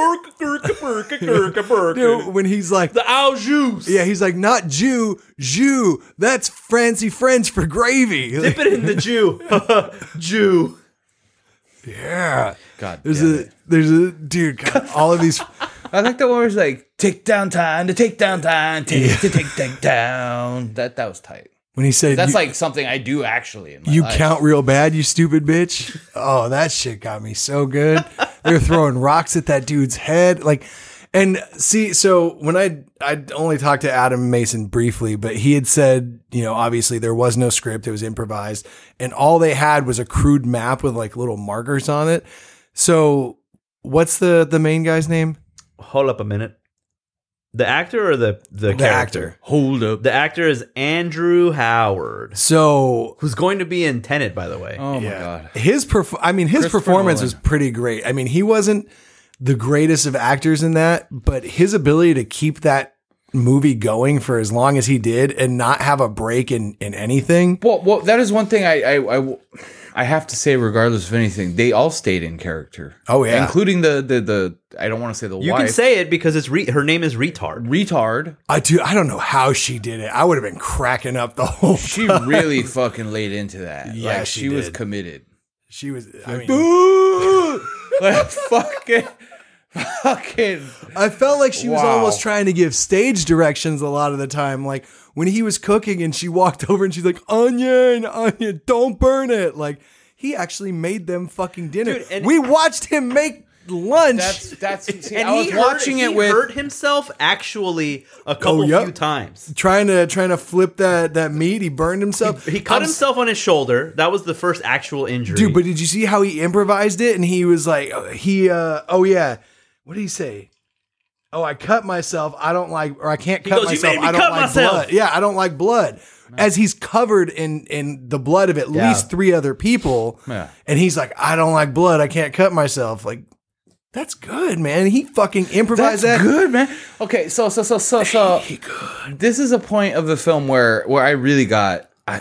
Dude, when he's like, the au juice. yeah, he's like, not Jew, Jew. That's fancy French for gravy. Dip it in the Jew. Jew. Yeah. God There's damn a dude, God, all of these. I like the one where it's like, take down time, to take down time, take down. That was tight. When he said, That's you, like something I do actually in my you life. count real bad, you stupid bitch. Oh, that shit got me so good. They're throwing rocks at that dude's head. Like, and see, so when I'd only talked to Adam Mason briefly, but he had said, you know, obviously there was no script. It was improvised. And all they had was a crude map with like little markers on it. So what's the main guy's name? Hold up a minute. The actor or the character? actor. Hold up. The actor is Andrew Howard, So who's going to be in Tenet, by the way. Oh my god. his performance was pretty great. I mean, he wasn't the greatest of actors in that, but his ability to keep that movie going for as long as he did and not have a break in anything. Well, that is one thing I have to say, regardless of anything, they all stayed in character. Oh, yeah. Including the I don't want to say the You wife. can say it because it's her name is Retard. retard. I don't know how she did it. I would have been cracking up the whole She time. really fucking laid into that. Yeah, like, she she was did. committed. She was, I mean, Like fucking. I felt like she was Wow. almost trying to give stage directions a lot of the time. Like when he was cooking and she walked over and she's like, onion, don't burn it. Like he actually made them fucking dinner. Dude, and- we watched him make lunch. That's. See, And I was watching it with. hurt himself actually a couple yep. few times. trying to flip that meat. He burned himself. He cut himself on his shoulder. That was the first actual injury. Dude, but did you see how he improvised it? And he was like, oh yeah. What did he say? Oh, I cut myself. I don't like, or I can't cut goes, "You myself. made me I don't cut like myself." blood. Yeah, I don't like blood. As he's covered in the blood of at least 3 other people. Yeah. And he's like, I don't like blood. I can't cut myself. Like, that's good, man. He fucking improvised That's that. good, man. Okay, so this is a point of the film where I really got I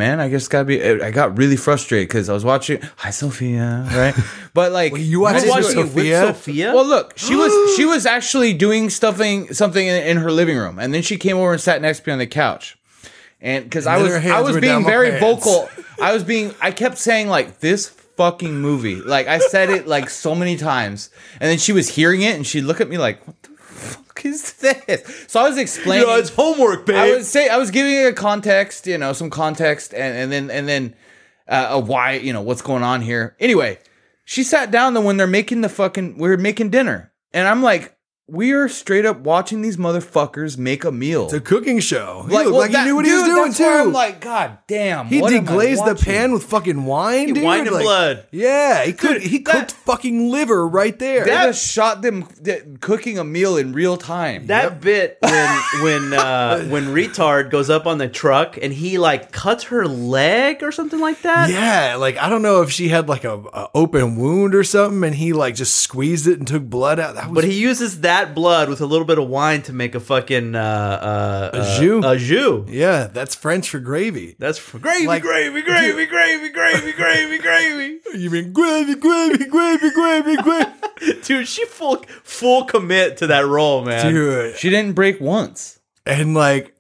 got really frustrated because I was watching Hi Sophia, right? But like You watched I it was with watching it with Sophia? Sophia. well, look, she was actually doing something in her living room, and then she came over and sat next to me on the couch, and because I then her hands was were being down my very pants. vocal, I kept saying like this fucking movie, like I said it like so many times, and then she was hearing it and she'd look at me like, what the fuck is this? So I was explaining. it's homework, babe. I was giving it a context, some context, and then why, what's going on here. Anyway, she sat down then when we're making dinner, and I'm like, we are straight up watching these motherfuckers make a meal. It's a cooking show. He Like, looked well, like he that- knew what he was dude, doing that's why too. I'm like, God damn. He what am I deglazed the watching? pan with fucking wine, dude. wine and Like, blood. Yeah, he cooked. Dude, He cooked fucking liver right there. They just shot them cooking a meal in real time. That bit when Retard goes up on the truck and he like cuts her leg or something like that. Yeah, like I don't know if she had like a open wound or something, and he like just squeezed it and took blood out. That was But he uses that blood with a little bit of wine to make a fucking jus. A jus. yeah, that's French for gravy. That's for gravy, Like- gravy, gravy, gravy, gravy, gravy, gravy. You mean gravy, gravy, gravy, gravy, gravy, Dude, she full commit to that role, man. dude. She didn't break once. And like,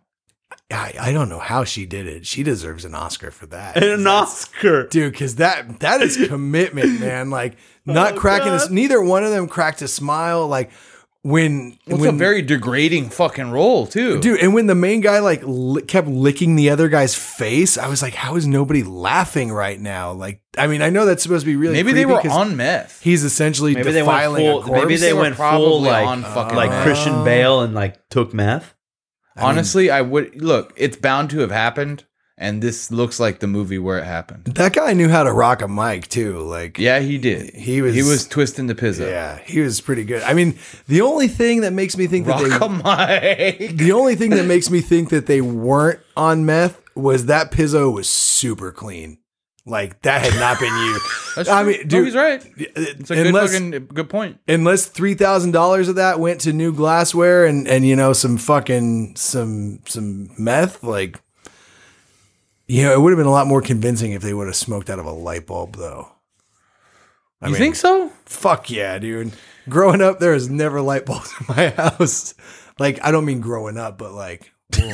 I don't know how she did it. She deserves an Oscar for that. And an Oscar. Dude, because that is commitment, man. Like not cracking. God. Neither one of them cracked a smile. Like when It's a very degrading fucking role too. dude, and when the main guy like kept licking the other guy's face, I was like, how is nobody laughing right now? Like, I mean, I know that's supposed to be really Maybe they creepy were 'cause on meth. He's essentially Maybe they went defiling a full. corpse. Maybe they They were went full probably like on fucking like meth. Christian Bale and like took meth. Honestly, I would look. It's bound to have happened, and this looks like the movie where it happened. That guy knew how to rock a mic too. Like, Yeah, he did. He was- he was twisting the pizza. yeah, he was pretty good. I mean, the only thing that makes me think that Rock a mic. the only thing that makes me think that they weren't on meth was that Pizzo was super clean. Like that had not been you. That's I true. mean, No, dude, he's right. It's a good unless fucking good point. $3,000 of that went to new glassware and some fucking some meth, like it would have been a lot more convincing if they would have smoked out of a light bulb, though. You think so? Fuck yeah, dude. Growing up, there was never light bulbs in my house. Like, I don't mean growing up, but like,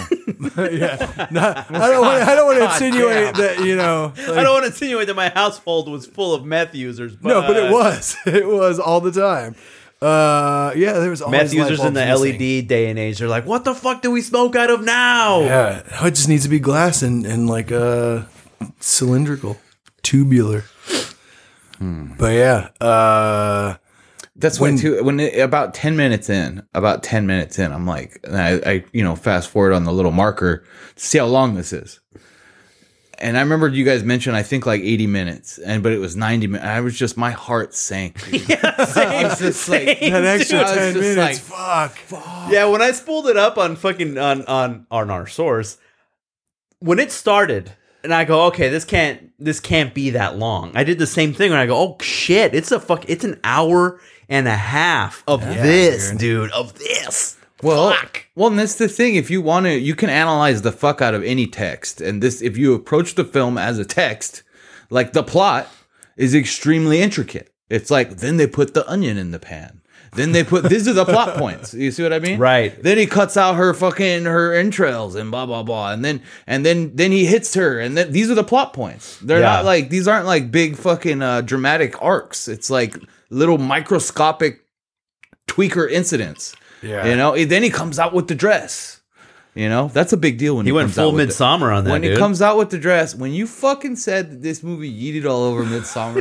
yeah. I don't want to insinuate that, I don't want to insinuate that my household was full of meth users. But, no, but it was. It was all the time. Yeah, there was always meth users light in the bulbs missing. LED day and age. They're like, what the fuck do we smoke out of now? Yeah, it just needs to be glass and like cylindrical, tubular. But yeah, That's when about 10 minutes in, I'm like, I fast forward on the little marker to see how long this is. And I remember you guys mentioned, I think like 80 minutes, but it was 90 minutes. I was just, my heart sank. Dude. I was just like, that extra dude, 10 minutes. like, fuck. Yeah, when I spooled it up on fucking on our source, when it started, and I go, okay, this can't be that long. I did the same thing, and I go, oh shit, it's an hour and a half of this, dude, of this. Well, and that's the thing. If you want to, you can analyze the fuck out of any text. And this, if you approach the film as a text, like the plot is extremely intricate. It's like, then they put the onion in the pan. Then they put, these are the plot points. You see what I mean? Right. Then he cuts out her entrails and blah, blah, blah. And then he hits her. And then these are the plot points. They're not like, these aren't like big fucking dramatic arcs. It's like little microscopic tweaker incidents. Yeah. You know, then he comes out with the dress. You know, that's a big deal when He went comes full out with Midsummer on that, when dude. he comes out with the dress. When you fucking said that this movie yeeted all over Midsummer,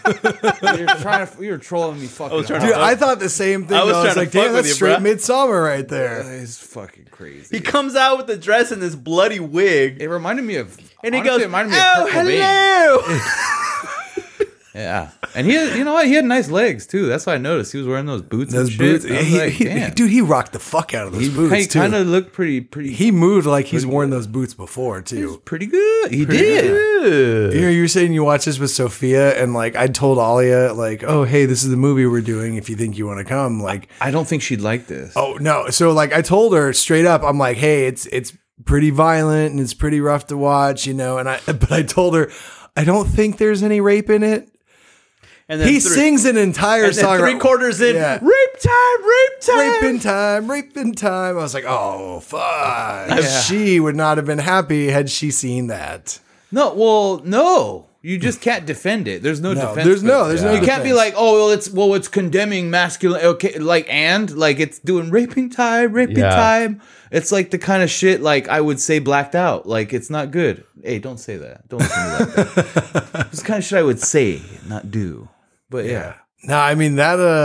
dude, you're trolling me fucking hard. Dude, I thought the same thing. I was I was trying to like, fuck damn, with that's you, straight bruh. Midsummer right there. It's fucking crazy. He comes out with the dress and this bloody wig, It reminded me of, and he honestly, goes, it reminded me of "Oh, Kurt Cobain. hello." Yeah, and he, you know what? He had nice legs too. That's what I noticed. He was wearing those boots. Those and shit. boots, I was like, damn. dude, he rocked the fuck out of those he boots too. kind of looked pretty. He moved like he's worn those boots before He was too. pretty good. He did. You know, you were saying you watched this with Sophia, and like I told Alia, like, oh hey, this is the movie we're doing. If you think you want to come, like, I don't think she'd like this. oh no. So like I told her straight up, I'm like, hey, it's pretty violent and it's pretty rough to watch, you know. But I told her, I don't think there's any rape in it. And then He sings an entire and then song. 3/4 in, Yeah. rape time. Rape in time. I was like, oh, fuck. She would not have been happy had she seen that. No, well, no. You just can't defend it. There's no defense. there's for no it. defense. You can't be like, oh, it's condemning masculine. Okay, like it's doing raping time. It's like the kind of shit like I would say blacked out. Like it's not good. Hey, don't say that. Don't listen to me like that. It's the kind of shit I would say, not do. But yeah. No, I mean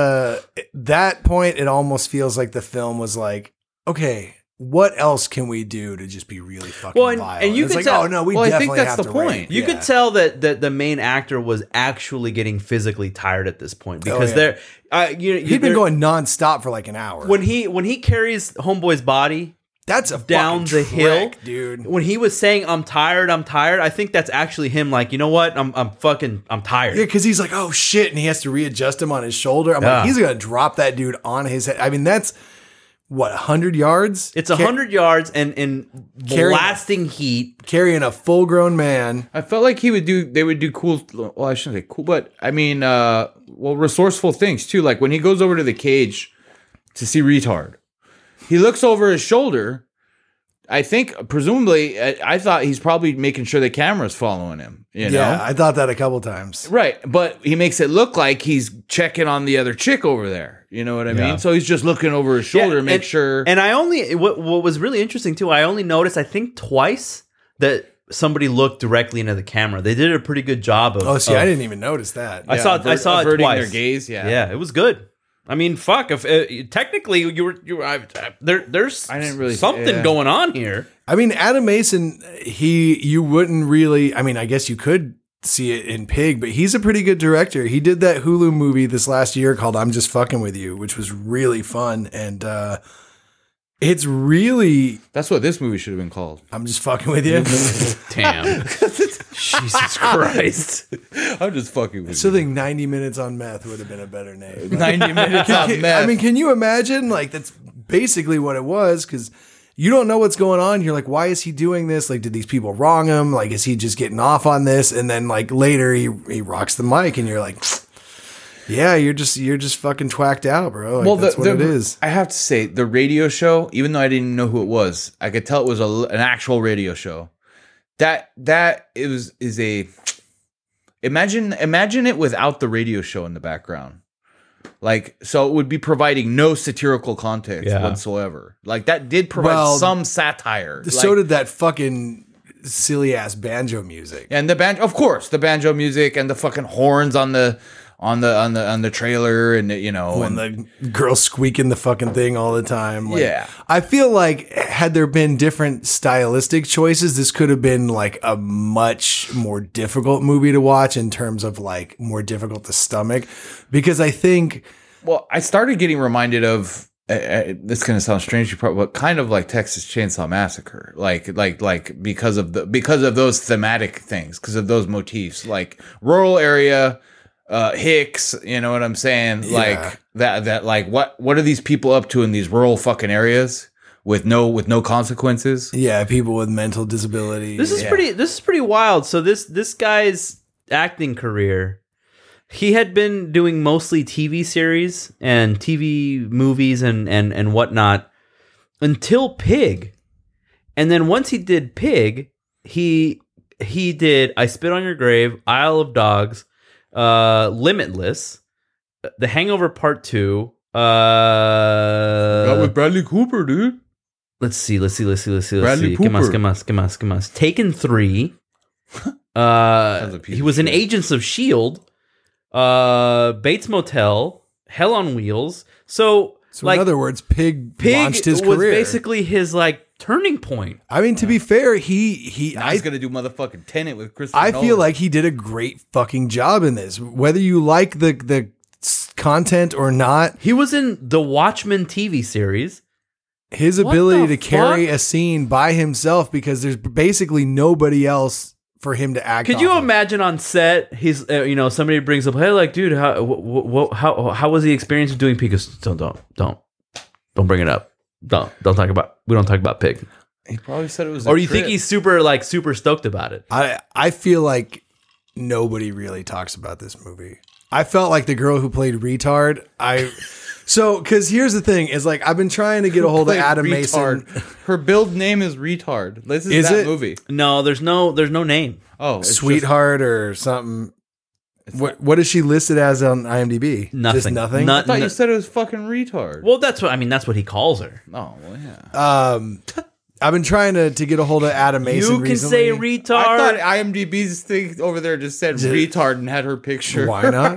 that point, it almost feels like the film was like, okay, what else can we do to just be really fucking violent? and you it's could like, tell- oh no, we well, I think definitely that's have the to point. rape. You Yeah. could tell that the main actor was actually getting physically tired at this point because yeah. He'd been they're going nonstop for like an hour. when he carries Homeboy's body That's a down fucking the hill, trek, dude. When he was saying I'm tired, I think that's actually him. Like, you know what? I'm tired. Yeah, because he's like, oh shit, and he has to readjust him on his shoulder. I'm Yeah. like, he's gonna drop that dude on his head. I mean, that's what 100 yards. It's 100 yards and Carrying- blasting heat. Carrying a full-grown man. I felt like they would do cool, well, I shouldn't say cool, but I mean, resourceful things too. Like when he goes over to the cage to see Retard, he looks over his shoulder. I think, presumably, I thought he's probably making sure the camera's following him, you know? Yeah, I thought that a couple times. Right, but he makes it look like he's checking on the other chick over there. You know what I mean? So he's just looking over his shoulder to make sure. And what was really interesting too, I only noticed, I think twice, that somebody looked directly into the camera. They did a pretty good job of. Oh, see, I didn't even notice that. I saw it averting twice. their gaze. Yeah, Yeah, it was good. I mean, fuck. If technically there's I didn't really something going on here. I mean, Adam Mason, you wouldn't really, I mean, I guess you could see it in Pig, but he's a pretty good director. He did that Hulu movie this last year called I'm Just Fucking With You, which was really fun. And it's really, That's what this movie should have been called. I'm Just Fucking With You. Damn. Jesus Christ. I'm just fucking with So I think 90 Minutes on Meth would have been a better name. 90 minutes on meth. I mean, can you imagine? Like, that's basically what it was, because you don't know what's going on. You're like, why is he doing this? Like, did these people wrong him? Like, is he just getting off on this? And then, like, later he rocks the mic, and you're like, yeah, you're just fucking twacked out, bro. Like, that's what it is. I have to say, the radio show, even though I didn't know who it was, I could tell it was an actual radio show. Imagine it without the radio show in the background. Like, so it would be providing no satirical context whatsoever. Like, that did provide some satire. So did that fucking silly ass banjo music. And the banjo, of course, the banjo music and the fucking horns on the on the trailer, and when the girl squeaking the fucking thing all the time. Like, Yeah. I feel like had there been different stylistic choices, this could have been like a much more difficult movie to watch in terms of like more difficult to stomach, because I think Well, I started getting reminded of this is going to sound strange, but kind of like Texas Chainsaw Massacre, like because of those thematic things, because of those motifs, like rural area, Hicks, you know what I'm saying? Yeah. Like that, like what are these people up to in these rural fucking areas with no consequences? yeah, people with mental disabilities. This is pretty wild. So this guy's acting career, he had been doing mostly TV series and TV movies and whatnot until Pig. And then once he did Pig, he did I Spit on Your Grave, Isle of Dogs, Limitless, The Hangover Part 2. That with Bradley Cooper, dude. Let's see. Bradley ¿Qué más? Cooper. Taken 3. a piece He of was in shit. Agents of S.H.I.E.L.D., Bates Motel, Hell on Wheels. So like, in other words, Pig launched his was career. basically his like turning point. I mean, to be fair, he Now he's gonna do motherfucking Tenet with Christopher I Nolan. feel like he did a great fucking job in this. Whether you like the content or not, He was in the Watchmen TV series. his What ability the to carry fuck? a scene by himself, because there's basically nobody else for him to act. Could off you of. imagine on set? He's somebody brings up, hey, like, dude, how was the experience of doing Pig? He goes, Don't bring it up. We don't talk about Pig. he probably said it was. Or you think he's super stoked about it? I feel like nobody really talks about this movie. I felt like the girl who played retard. Because here's the thing: is like I've been trying to get a hold of Adam Mason. Her build name is retard. This is that it? movie. No, there's no name. Oh, it's Sweetheart or something. What is she listed as on IMDb? Nothing. Just nothing. I thought you said it was fucking retard. Well, that's what he calls her. Oh, well, yeah. I've been trying to get a hold of Adam Mason. You can recently. say I retard. thought IMDb's thing over there just said retard and had her picture. Why not?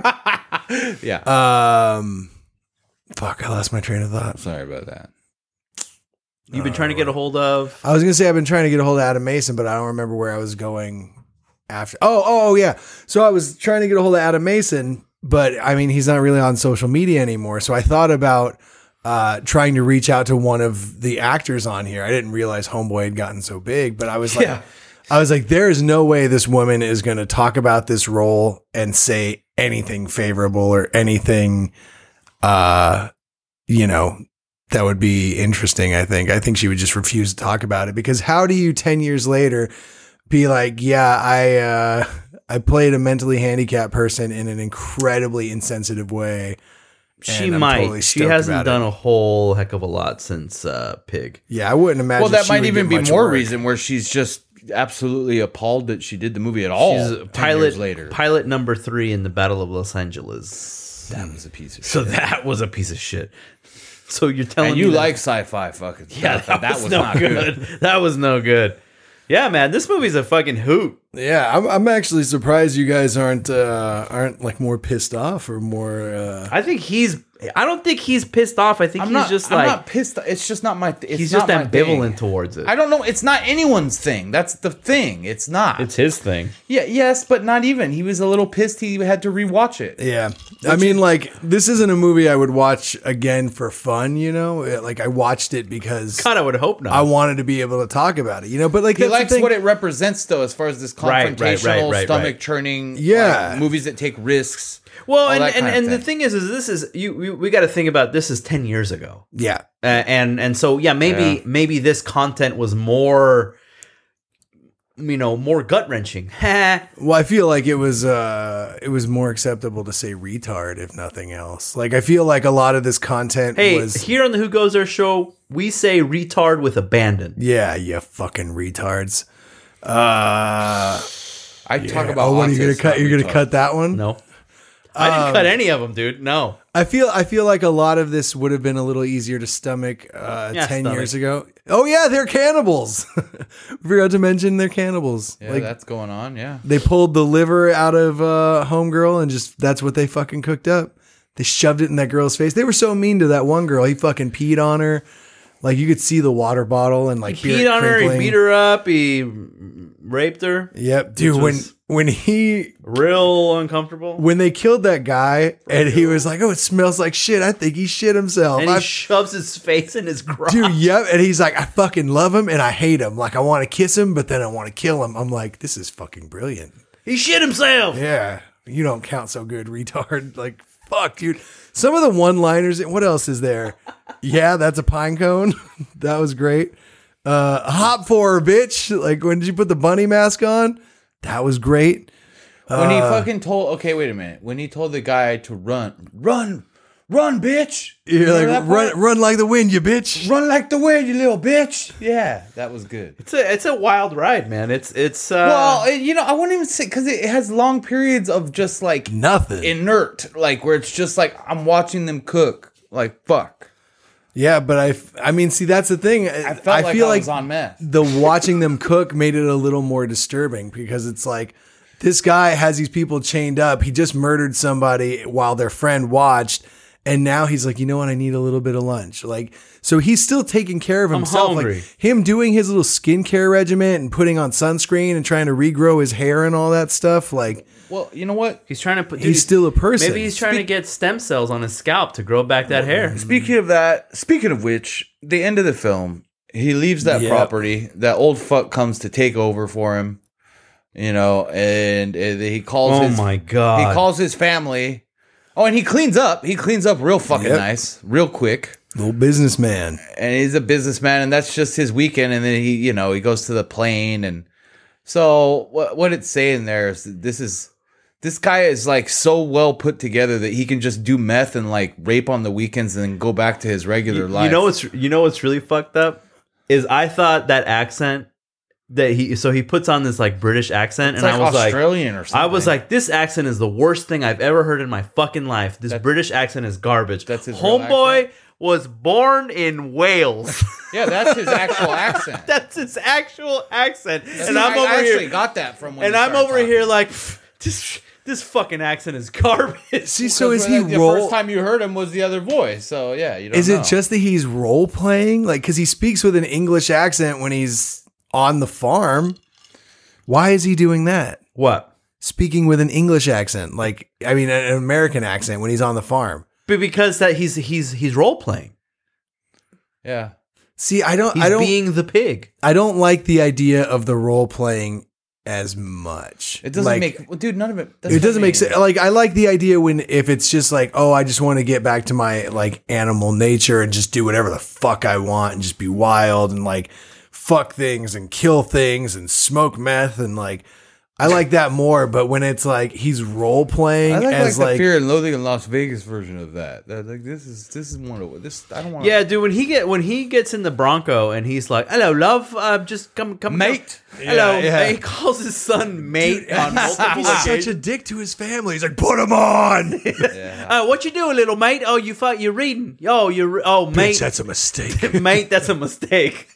Yeah. Fuck, I lost my train of thought. Sorry about that. You've been trying to get a hold of. I was gonna say I've been trying to get a hold of Adam Mason, but I don't remember where I was going after. Oh yeah. So I was trying to get a hold of Adam Mason, but I mean he's not really on social media anymore. So I thought about trying to reach out to one of the actors on here. I didn't realize Homeboy had gotten so big, but I was like, there is no way this woman is going to talk about this role and say anything favorable or anything, that would be interesting. I think she would just refuse to talk about it, because how do you 10 years later be like, yeah, I played a mentally handicapped person in an incredibly insensitive way. She and I'm might. totally She stoked hasn't about done it. a whole heck of a lot since Pig. Yeah, I wouldn't imagine. Well, that she might would even get be much more work. reason where she's just absolutely appalled that she did the movie at all. She's 10 years later. pilot number 3 in the Battle of Los Angeles. That was a piece of shit. So that was a piece of shit. So you're telling And me you that- like sci-fi fucking Yeah, stuff. that was no good. That was no good. Yeah, man, this movie's a fucking hoot. Yeah, I'm actually surprised you guys aren't like more pissed off or more. I don't think he's pissed off. I think I'm he's not, just I'm like not pissed. It's just not my. It's he's not just my ambivalent thing. towards it. I don't know. It's not anyone's thing. That's the thing. It's not. It's his thing. Yeah. Yes, but not even. He was a little pissed. He had to rewatch it. Yeah, I mean, like this isn't a movie I would watch again for fun. Like I watched it because God, I would hope not. I wanted to be able to talk about it. But like He that's the likes thing. what it represents, though, as far as this Right, confrontational, right. stomach churning, Yeah. movies that take risks. well, all that kind of and the thing. thing is this is we got to think about this is 10 years ago. Yeah, And so maybe this content was more more gut wrenching. well, I feel like it was more acceptable to say retard if nothing else. Like I feel like a lot of this content Hey, was. here on the Who Goes There show, we say retard with abandon. Yeah, you fucking retards. I talk about. What are you gonna autism, cut? You're not gonna retard. cut that one? No. I didn't cut any of them, dude. No. I feel like a lot of this would have been a little easier to stomach 10 years ago. Oh yeah, they're cannibals. We forgot to mention they're cannibals. Yeah, that's going on. Yeah. They pulled the liver out of Homegirl and just that's what they fucking cooked up. They shoved it in that girl's face. They were so mean to that one girl. He fucking peed on her. Like you could see the water bottle and like he peed on her. He beat her up. He raped her. Yep, dude. When he real uncomfortable when they killed that guy and he was like, "Oh, it smells like shit. I think he shit himself." And he shoves his face in his crotch. Dude, yep. And he's like, "I fucking love him and I hate him. Like I want to kiss him, but then I want to kill him." I'm like, "This is fucking brilliant." He shit himself. Yeah, you don't count so good, retard. Like fuck, dude. Some of the one-liners. What else is there? Yeah, that's a pine cone. That was great. Hop for her, bitch. Like when did you put the bunny mask on? That was great. When he fucking told, okay, wait a minute. When he told the guy to run, bitch. You're like, run like the wind, you bitch. Run like the wind, you little bitch. Yeah, that was good. It's a wild ride, man. It's well, I wouldn't even say because it has long periods of just like nothing inert, like where it's just like I'm watching them cook. Like fuck. Yeah, but I mean, see, that's the thing. I feel like was on meth. The watching them cook made it a little more disturbing because it's like this guy has these people chained up. He just murdered somebody while their friend watched, and now he's like, you know what? I need a little bit of lunch. Like, so he's still taking care of himself. I'm hungry. Like him doing his little skincare regimen and putting on sunscreen and trying to regrow his hair and all that stuff. Like, well, you know what? He's trying to put. He's still a person. Maybe he's trying to get stem cells on his scalp to grow back that hair. Speaking of which, the end of the film, he leaves that property. That old fuck comes to take over for him. And he calls. Oh my god! He calls his family. Oh, and he cleans up. He cleans up real fucking nice, real quick. Little businessman, and he's a businessman, and that's just his weekend. And then he goes to the plane, and so what it's saying there is this guy is like so well put together that he can just do meth and like rape on the weekends and then go back to his regular life. You know what's really fucked up is I thought that accent that he puts on this like British accent, it's and like I was Australian or something. I was like, this accent is the worst thing I've ever heard in my fucking life. This British accent is garbage. That's his real homeboy accent? Was born in Wales. Yeah, that's his actual accent. That's his actual accent. And I'm over here. I actually got that from when. And I'm over here like this fucking accent is garbage. See, so is he the first time you heard him was the other voice. So yeah, you don't Is know. it just that he's role playing? Like, because he speaks with an English accent when he's on the farm. Why is he doing that? What? Speaking with an English accent, like I mean, an American accent when he's on the farm. But because that he's role playing. Yeah. See, I don't being the pig. I don't like the idea of the role playing as much. It doesn't dude, none of it. It doesn't make sense. Like I like the idea if it's just like, oh, I just want to get back to my like animal nature and just do whatever the fuck I want and just be wild and like fuck things and kill things and smoke meth and like I like that more. But when it's like he's role playing, I as like the Fear and Loathing in Las Vegas version of that. Like this is one of this. I don't want. Yeah, dude. When he gets in the Bronco and he's like, "Hello, love. Just come, mate." Hello. Yeah. He calls his son mate on multiple occasions. He's such a dick to his family. He's like, "Put him on." What you doing, little mate? Oh, you're reading. Mate. Bitch, that's a mistake. Mate, that's a mistake.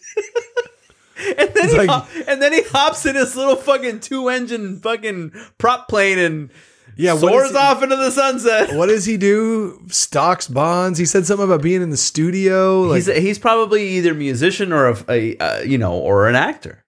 And then he hops in his little fucking 2-engine fucking prop plane and soars off into the sunset. What does he do? Stocks bonds. He said something about being in the studio. Like, he's probably either a musician or or an actor.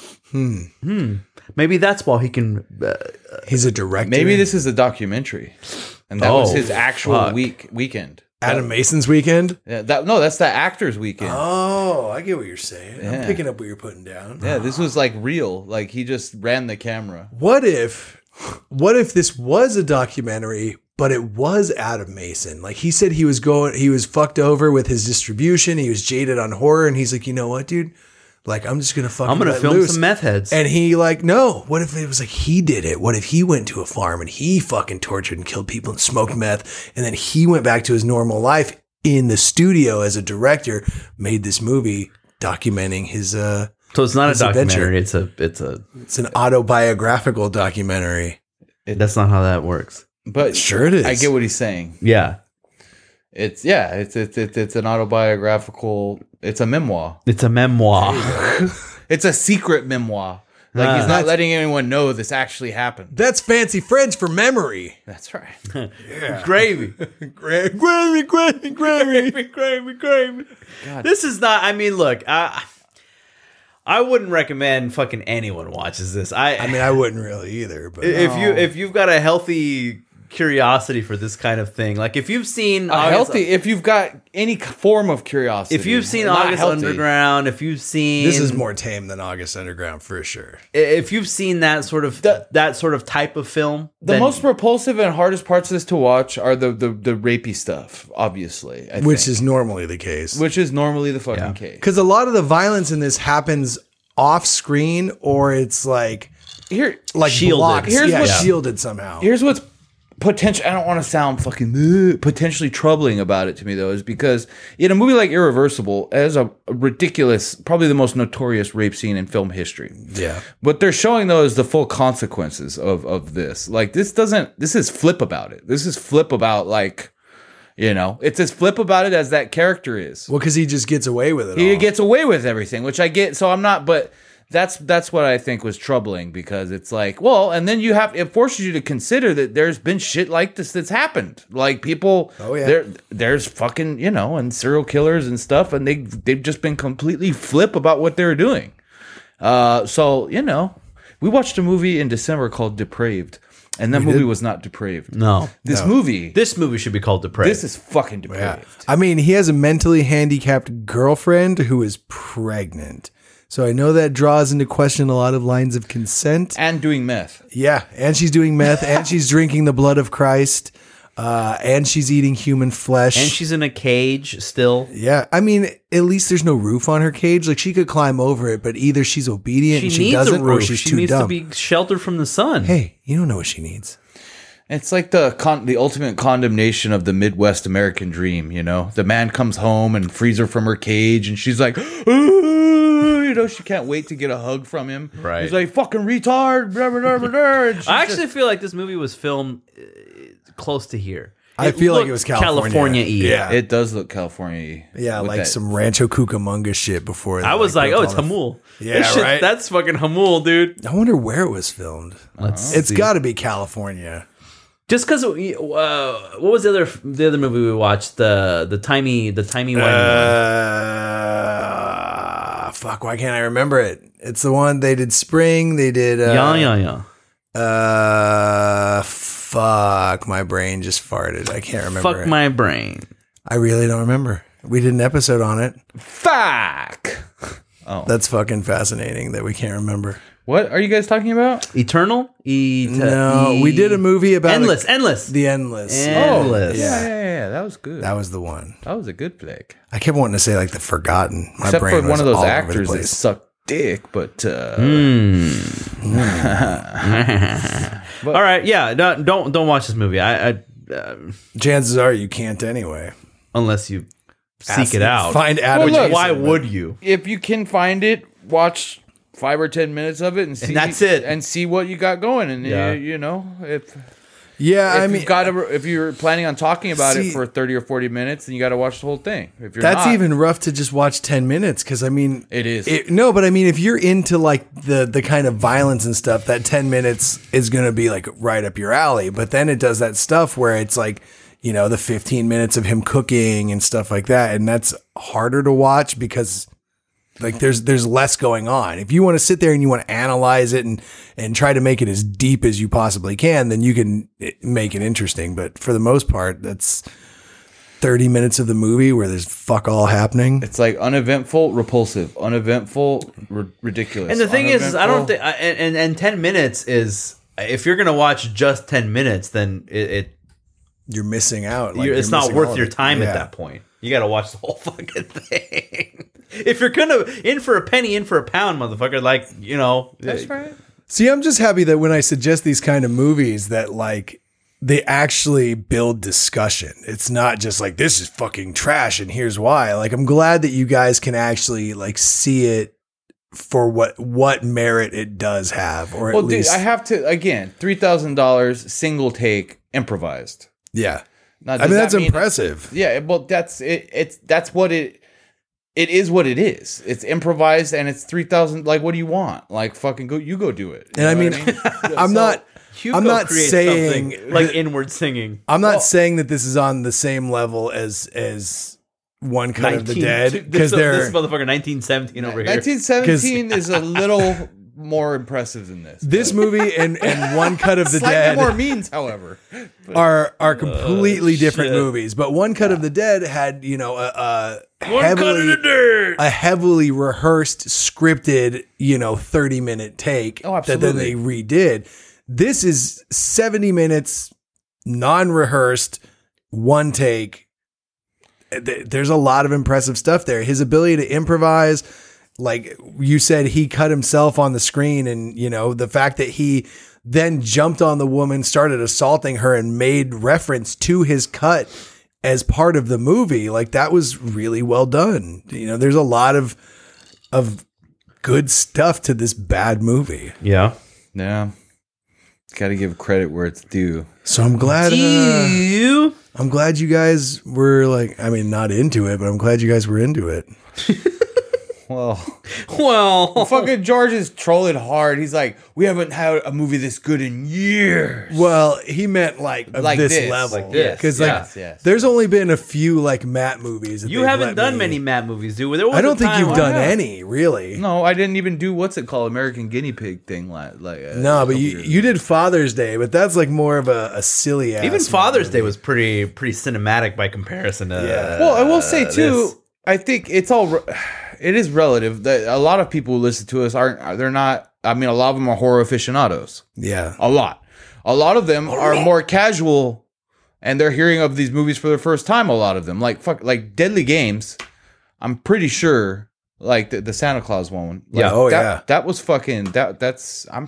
Maybe that's why he can. He's a director. Maybe this is a documentary, and that was his actual weekend. Adam Mason's weekend? Yeah, that's the actor's weekend. Oh, I get what you're saying. Yeah. I'm picking up what you're putting down. Yeah, this was like real. Like he just ran the camera. What if this was a documentary, but it was Adam Mason? Like he said he was fucked over with his distribution. He was jaded on horror. And he's like, you know what, dude? Like, I'm just going to I'm going to film some meth heads. And he like, no, what if it was like he did it? What if he went to a farm and he fucking tortured and killed people and smoked meth? And then he went back to his normal life in the studio as a director, made this movie documenting his, so it's not a documentary. Adventure. It's an autobiographical documentary. That's not how that works. But Sure it is. I get what he's saying. Yeah. It's an autobiographical. It's a memoir. It's a memoir. It's a secret memoir. Like he's not letting anyone know this actually happened. That's fancy French for memory. That's right. Gravy. Gravy. Gravy. This is not, I mean, look, I wouldn't recommend fucking anyone watches this. I mean, I wouldn't really either. But if you've got a healthy curiosity for this kind of thing, like if you've seen If you've got any form of curiosity, if you've seen not August healthy. Underground, if you've seen this is more tame than August Underground for sure. if you've seen that sort of type of film, The then most repulsive and hardest parts of this to watch are the rapey stuff, obviously. I Which think. is normally the case. which is normally the fucking case. Because a lot of the violence in this happens off screen, or it's like Shielded. blocked. Here's yeah, what's- shielded somehow. Here's what's potential. I don't want to sound fucking potentially troubling about it to me though, is because in a movie like Irreversible, it has a ridiculous, probably the most notorious rape scene in film history. Yeah. What they're showing though is the full consequences of this. Like this is flip about it. This is flip about like, you know, it's as flip about it as that character is. Well, because he just gets away with it. He all. gets away with everything, which I get. So I'm not, but that's what I think was troubling, because it's like, well, and then it forces you to consider that there's been shit like this that's happened. Like people, Oh, yeah. there's fucking, you know, and serial killers and stuff, and they've just been completely flip about what they were doing. So, you know, we watched a movie in December called Depraved, and that movie was not depraved. no. This movie should be called Depraved. this is fucking depraved. Yeah. I mean, he has a mentally handicapped girlfriend who is pregnant. So I know that draws into question a lot of lines of consent. And doing meth. Yeah. And she's doing meth, and she's drinking the blood of Christ, and she's eating human flesh. and she's in a cage still. Yeah. I mean, at least there's no roof on her cage. Like, she could climb over it, but either she's obedient and she needs doesn't, a roof. or she's She too needs dumb. to be sheltered from the sun. Hey, you don't know what she needs. It's like the ultimate condemnation of the Midwest American dream, you know? The man comes home and frees her from her cage, and she's like, "Ooh," you know, she can't wait to get a hug from him. Right. He's like, fucking retard, blah, blah, blah, blah, blah. And she's I actually feel like this movie was filmed close to here. I feel like looked it was California. Yeah. it does look California-y. Yeah, with like that. some Rancho Cucamonga shit before. I was like, built oh, it's all the- Hamul. Yeah, This shit- right? That's fucking Hamul, dude. I wonder where it was filmed. It's see. got to be California. Just because, what was the other movie we watched? The timey wimey one. Fuck, why can't I remember it? It's the one they did Spring. They did. Yeah. Fuck, my brain just farted. I can't remember. Fuck it. my brain. I really don't remember. We did an episode on it. Fuck! That's fucking fascinating that we can't remember. What are you guys talking about? Eternal? No, we did a movie about Endless. The Endless. Endless. Yeah, that was good. That was the one. That was a good flick. I kept wanting to say like The Forgotten. My Except brain for was one of those all over the actors that place. sucked dick, but All right, yeah. Don't watch this movie. Chances are you can't anyway. Unless you seek it out. Find Adam. Well, look, Jason, Why but- would you? if you can find it, watch 5 or 10 minutes of it and see that's it. and see what you got going. And Yeah. you know, if Yeah, I if mean, you've got if you're planning on talking about See- it for 30 or 40 minutes, then you got to watch the whole thing. If you're that's not, even rough to just watch 10 minutes because I mean, It is. No, but I mean, if you're into like the kind of violence and stuff, that 10 minutes is going to be like right up your alley. But then it does that stuff where it's like, you know, the 15 minutes of him cooking and stuff like that. And that's harder to watch because like there's less going on. If you want to sit there and you want to analyze it and try to make it as deep as you possibly can, then you can make it interesting. But for the most part, that's 30 minutes of the movie where there's fuck all happening. it's like uneventful, repulsive, uneventful, ridiculous. And the thing is, I don't Uneventful. think, and 10 minutes is, if you're gonna watch just 10 minutes, then You're missing out. Like, it's you're not missing worth all of your it. time Yeah. at that point. You got to watch the whole fucking thing. If you're gonna in for a penny, in for a pound, motherfucker. Like, you know, That's right. See, I'm just happy that when I suggest these kind of movies that like they actually build discussion. It's not just like this is fucking trash and here's why. Like I'm glad that you guys can actually like see it for what merit it does have, or at Well, least dude, I have to again $3,000 single take improvised. yeah. Now, I does mean, that that's impressive. Yeah, well, that's it. That's what it is. What it is. It's improvised, and it's 3,000. Like, what do you want? Like, fucking go. You go do it. You And I know mean, what mean? I'm not. Hugo I'm not creates saying something like inward singing. I'm not saying that this is on the same level as One Cut of the Dead, because this they're motherfucker 1917 over here. 1917 is a little more impressive than this. this movie and One Cut of the Slightly Dead more means, however. are completely different shit. movies. But One Cut of the Dead had, you know, a One cut of the dead. a heavily rehearsed, scripted, you know, 30-minute take Oh, that then they redid. This is 70 minutes, non-rehearsed, one take. There's a lot of impressive stuff there. His ability to improvise, like you said, he cut himself on the screen, and you know, the fact that he then jumped on the woman, started assaulting her, and made reference to his cut as part of the movie, like that was really well done. You know, there's a lot of good stuff to this bad movie. Yeah. Yeah. Got to give credit where it's due. So I'm glad You. I'm glad you guys were like, I mean, not into it, but I'm glad you guys were into it. Well, Fucking George is trolling hard. He's like, we haven't had a movie this good in years. Well, he meant like of Like this this, level. like this. Because Yes, like yes. there's only been a few like Matt movies. That you they've haven't let done me- many Matt movies, do we? There was I don't a think time- you've done yeah. any, really. No, I didn't even do what's it called, American Guinea Pig thing. Like, No, but you did Father's Day, but that's like more of a silly ass. Even Father's movie. Day was pretty cinematic by comparison to. Yeah. Well, I will say too. this. I think it is relative. That a lot of people who listen to us they're not. I mean, a lot of them are horror aficionados. Yeah. A lot of them are more casual, and they're hearing of these movies for the first time. A lot of them, like Deadly Games. I'm pretty sure, like the Santa Claus one. Like, Yeah. Oh, that, yeah. That was fucking. That's. I'm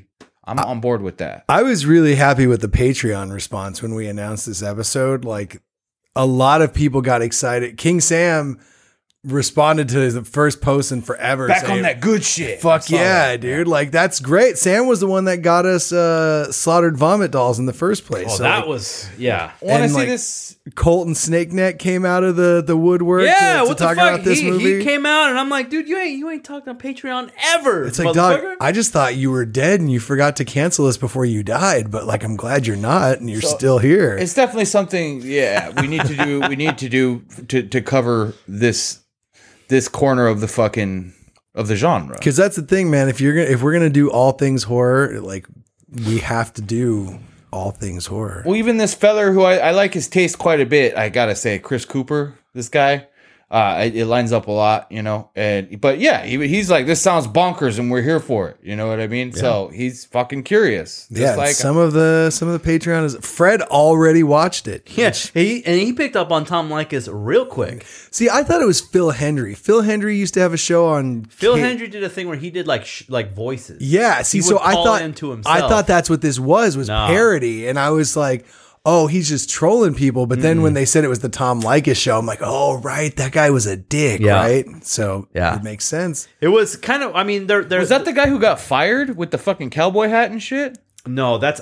on board with that. I was really happy with the Patreon response when we announced this episode. Like, a lot of people got excited. King Sam responded to the first post in forever. Back saying, on that good shit. Fuck I saw yeah, that. dude. Like, that's great. Sam was the one that got us Slaughtered Vomit Dolls in the first place. Oh, So, that like, was yeah. I want to And, see like, this. Colton Snakeneck came out of the woodwork Yeah, to what the talk fuck? about this movie. He came out, and I'm like, dude, you ain't talked on Patreon ever. It's like, dog, motherfucker. I just thought you were dead and you forgot to cancel us before you died, but like, I'm glad you're not and you're still here. It's definitely something. Yeah, we need to do. We need to do to cover this corner of the fucking of the genre. Because that's the thing, man. If we're gonna do all things horror, like, we have to do all things horror. Well, even this feller who I like his taste quite a bit. I gotta say, Chris Cooper, this guy, it lines up a lot, you know. But yeah, he's like, this sounds bonkers, and we're here for it. You know what I mean? So he's fucking curious. Just Yeah, like some of the Patreon is Fred already watched it. Yeah, he picked up on Tom Likas real quick. See, I thought it was Phil Hendry. Phil Hendry used to have a show on Phil Hendry did a thing where he did like voices. Yeah, see, He so would I call thought into himself. I thought that's what this was No. parody, and I was like, oh, he's just trolling people. But then when they said it was the Tom Likas show, I'm like, oh, right, that guy was a dick, Yeah. right? So Yeah. it makes sense. It was kind of. I mean, there's was that the guy who got fired with the fucking cowboy hat and shit? no. That's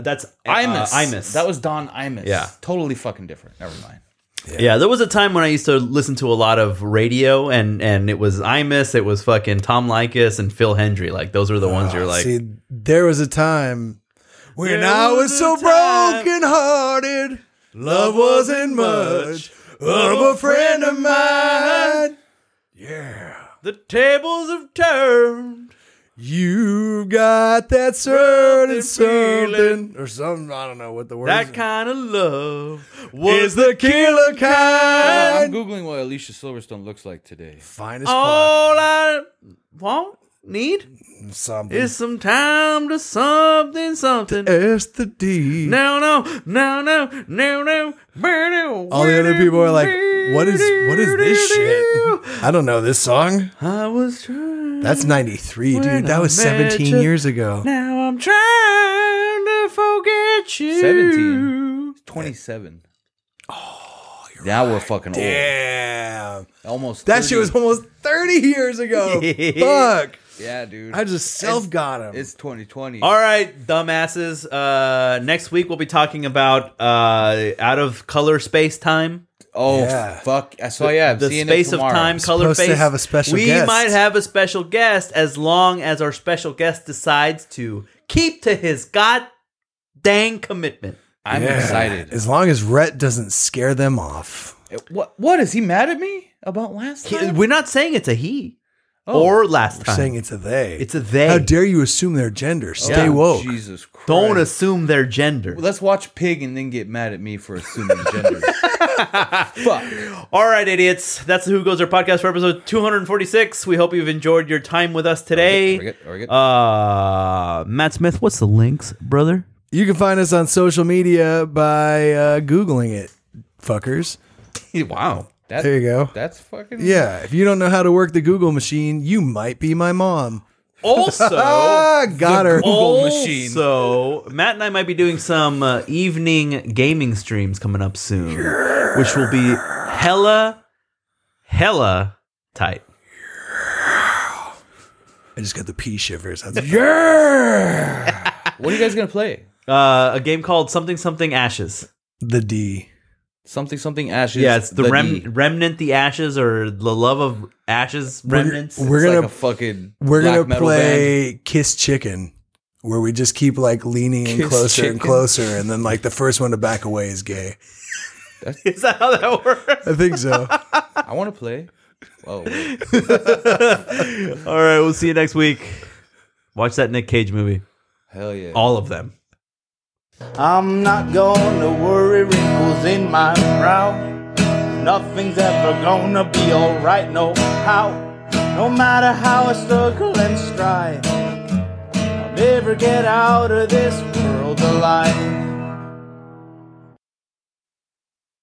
Imus. Imus. That was Don Imus. Yeah. Totally fucking different. Never mind. Yeah, there was a time when I used to listen to a lot of radio, and it was Imus, it was fucking Tom Likas, and Phil Hendry. Like those were the ones you're like, See, there was a time when There I was was so a time- broken hearted, love wasn't much of a friend of mine. Yeah. the tables have turned. You got that certain Something something or something. I don't know what the word That is. kind of love Is the killer I'm kind. googling what Alicia Silverstone looks like today. Finest all I need part. Something. is some time to something. S the D. No. All the other people are like, what is this shit? I don't know this song. I was trying. That's 93, When dude. That I was met 17 you. years ago. Now I'm trying to forget you. 17. 27. Oh, now we're fucking old. Damn. Damn. Almost That 30. shit was almost 30 years ago. Fuck. Yeah, dude. I just self-got him. It's 2020. All right, dumbasses. Next week we'll be talking about out of color space time. Oh, Yeah. fuck. So, yeah, I'm The seeing space it of tomorrow. time, color Supposed to space. have a special we guest. might have a special guest as long as our special guest decides to keep to his god dang commitment. I'm Yeah. excited. As long as Rhett doesn't scare them off. What? Is he mad at me about last time? We're not saying it's a he Oh. or last We're time. saying it's a they. It's a they. How dare you assume their gender? Stay Yeah. woke. Jesus Christ. Don't assume their gender. Let's watch Pig and then get mad at me for assuming gender. Fuck. All right, idiots. That's the Who Goes There podcast for episode 246. We hope you've enjoyed your time with us today. Are we good? Matt Smith, what's the links, brother? You can find us on social media by Googling it, fuckers. Wow. There you go. That's fucking... Yeah, if you don't know how to work the Google machine, you might be my mom. Also, Got her. Google machine. So, Matt and I might be doing some evening gaming streams coming up soon, which will be hella tight. I just got the pea shivers. Yeah. What are you guys going to play? A game called Something Ashes. The D. Something Ashes. Yeah, it's the D. Remnant the Ashes, or the Love of Ashes Remnants. We're It's gonna like a fucking we're black gonna metal play Kiss Chicken, where we just keep like leaning in Kiss closer and Chicken? closer, and then like the first one to back away is gay. Is that how that works? I think so. band. I want to play. Oh, wait. All right, we'll see you next week. Watch that Nick Cage movie. Hell yeah. All of them. I'm not gonna worry wrinkles in my brow. Nothing's ever gonna be alright, no how. No matter how I struggle and strive, I'll never get out of this world alive.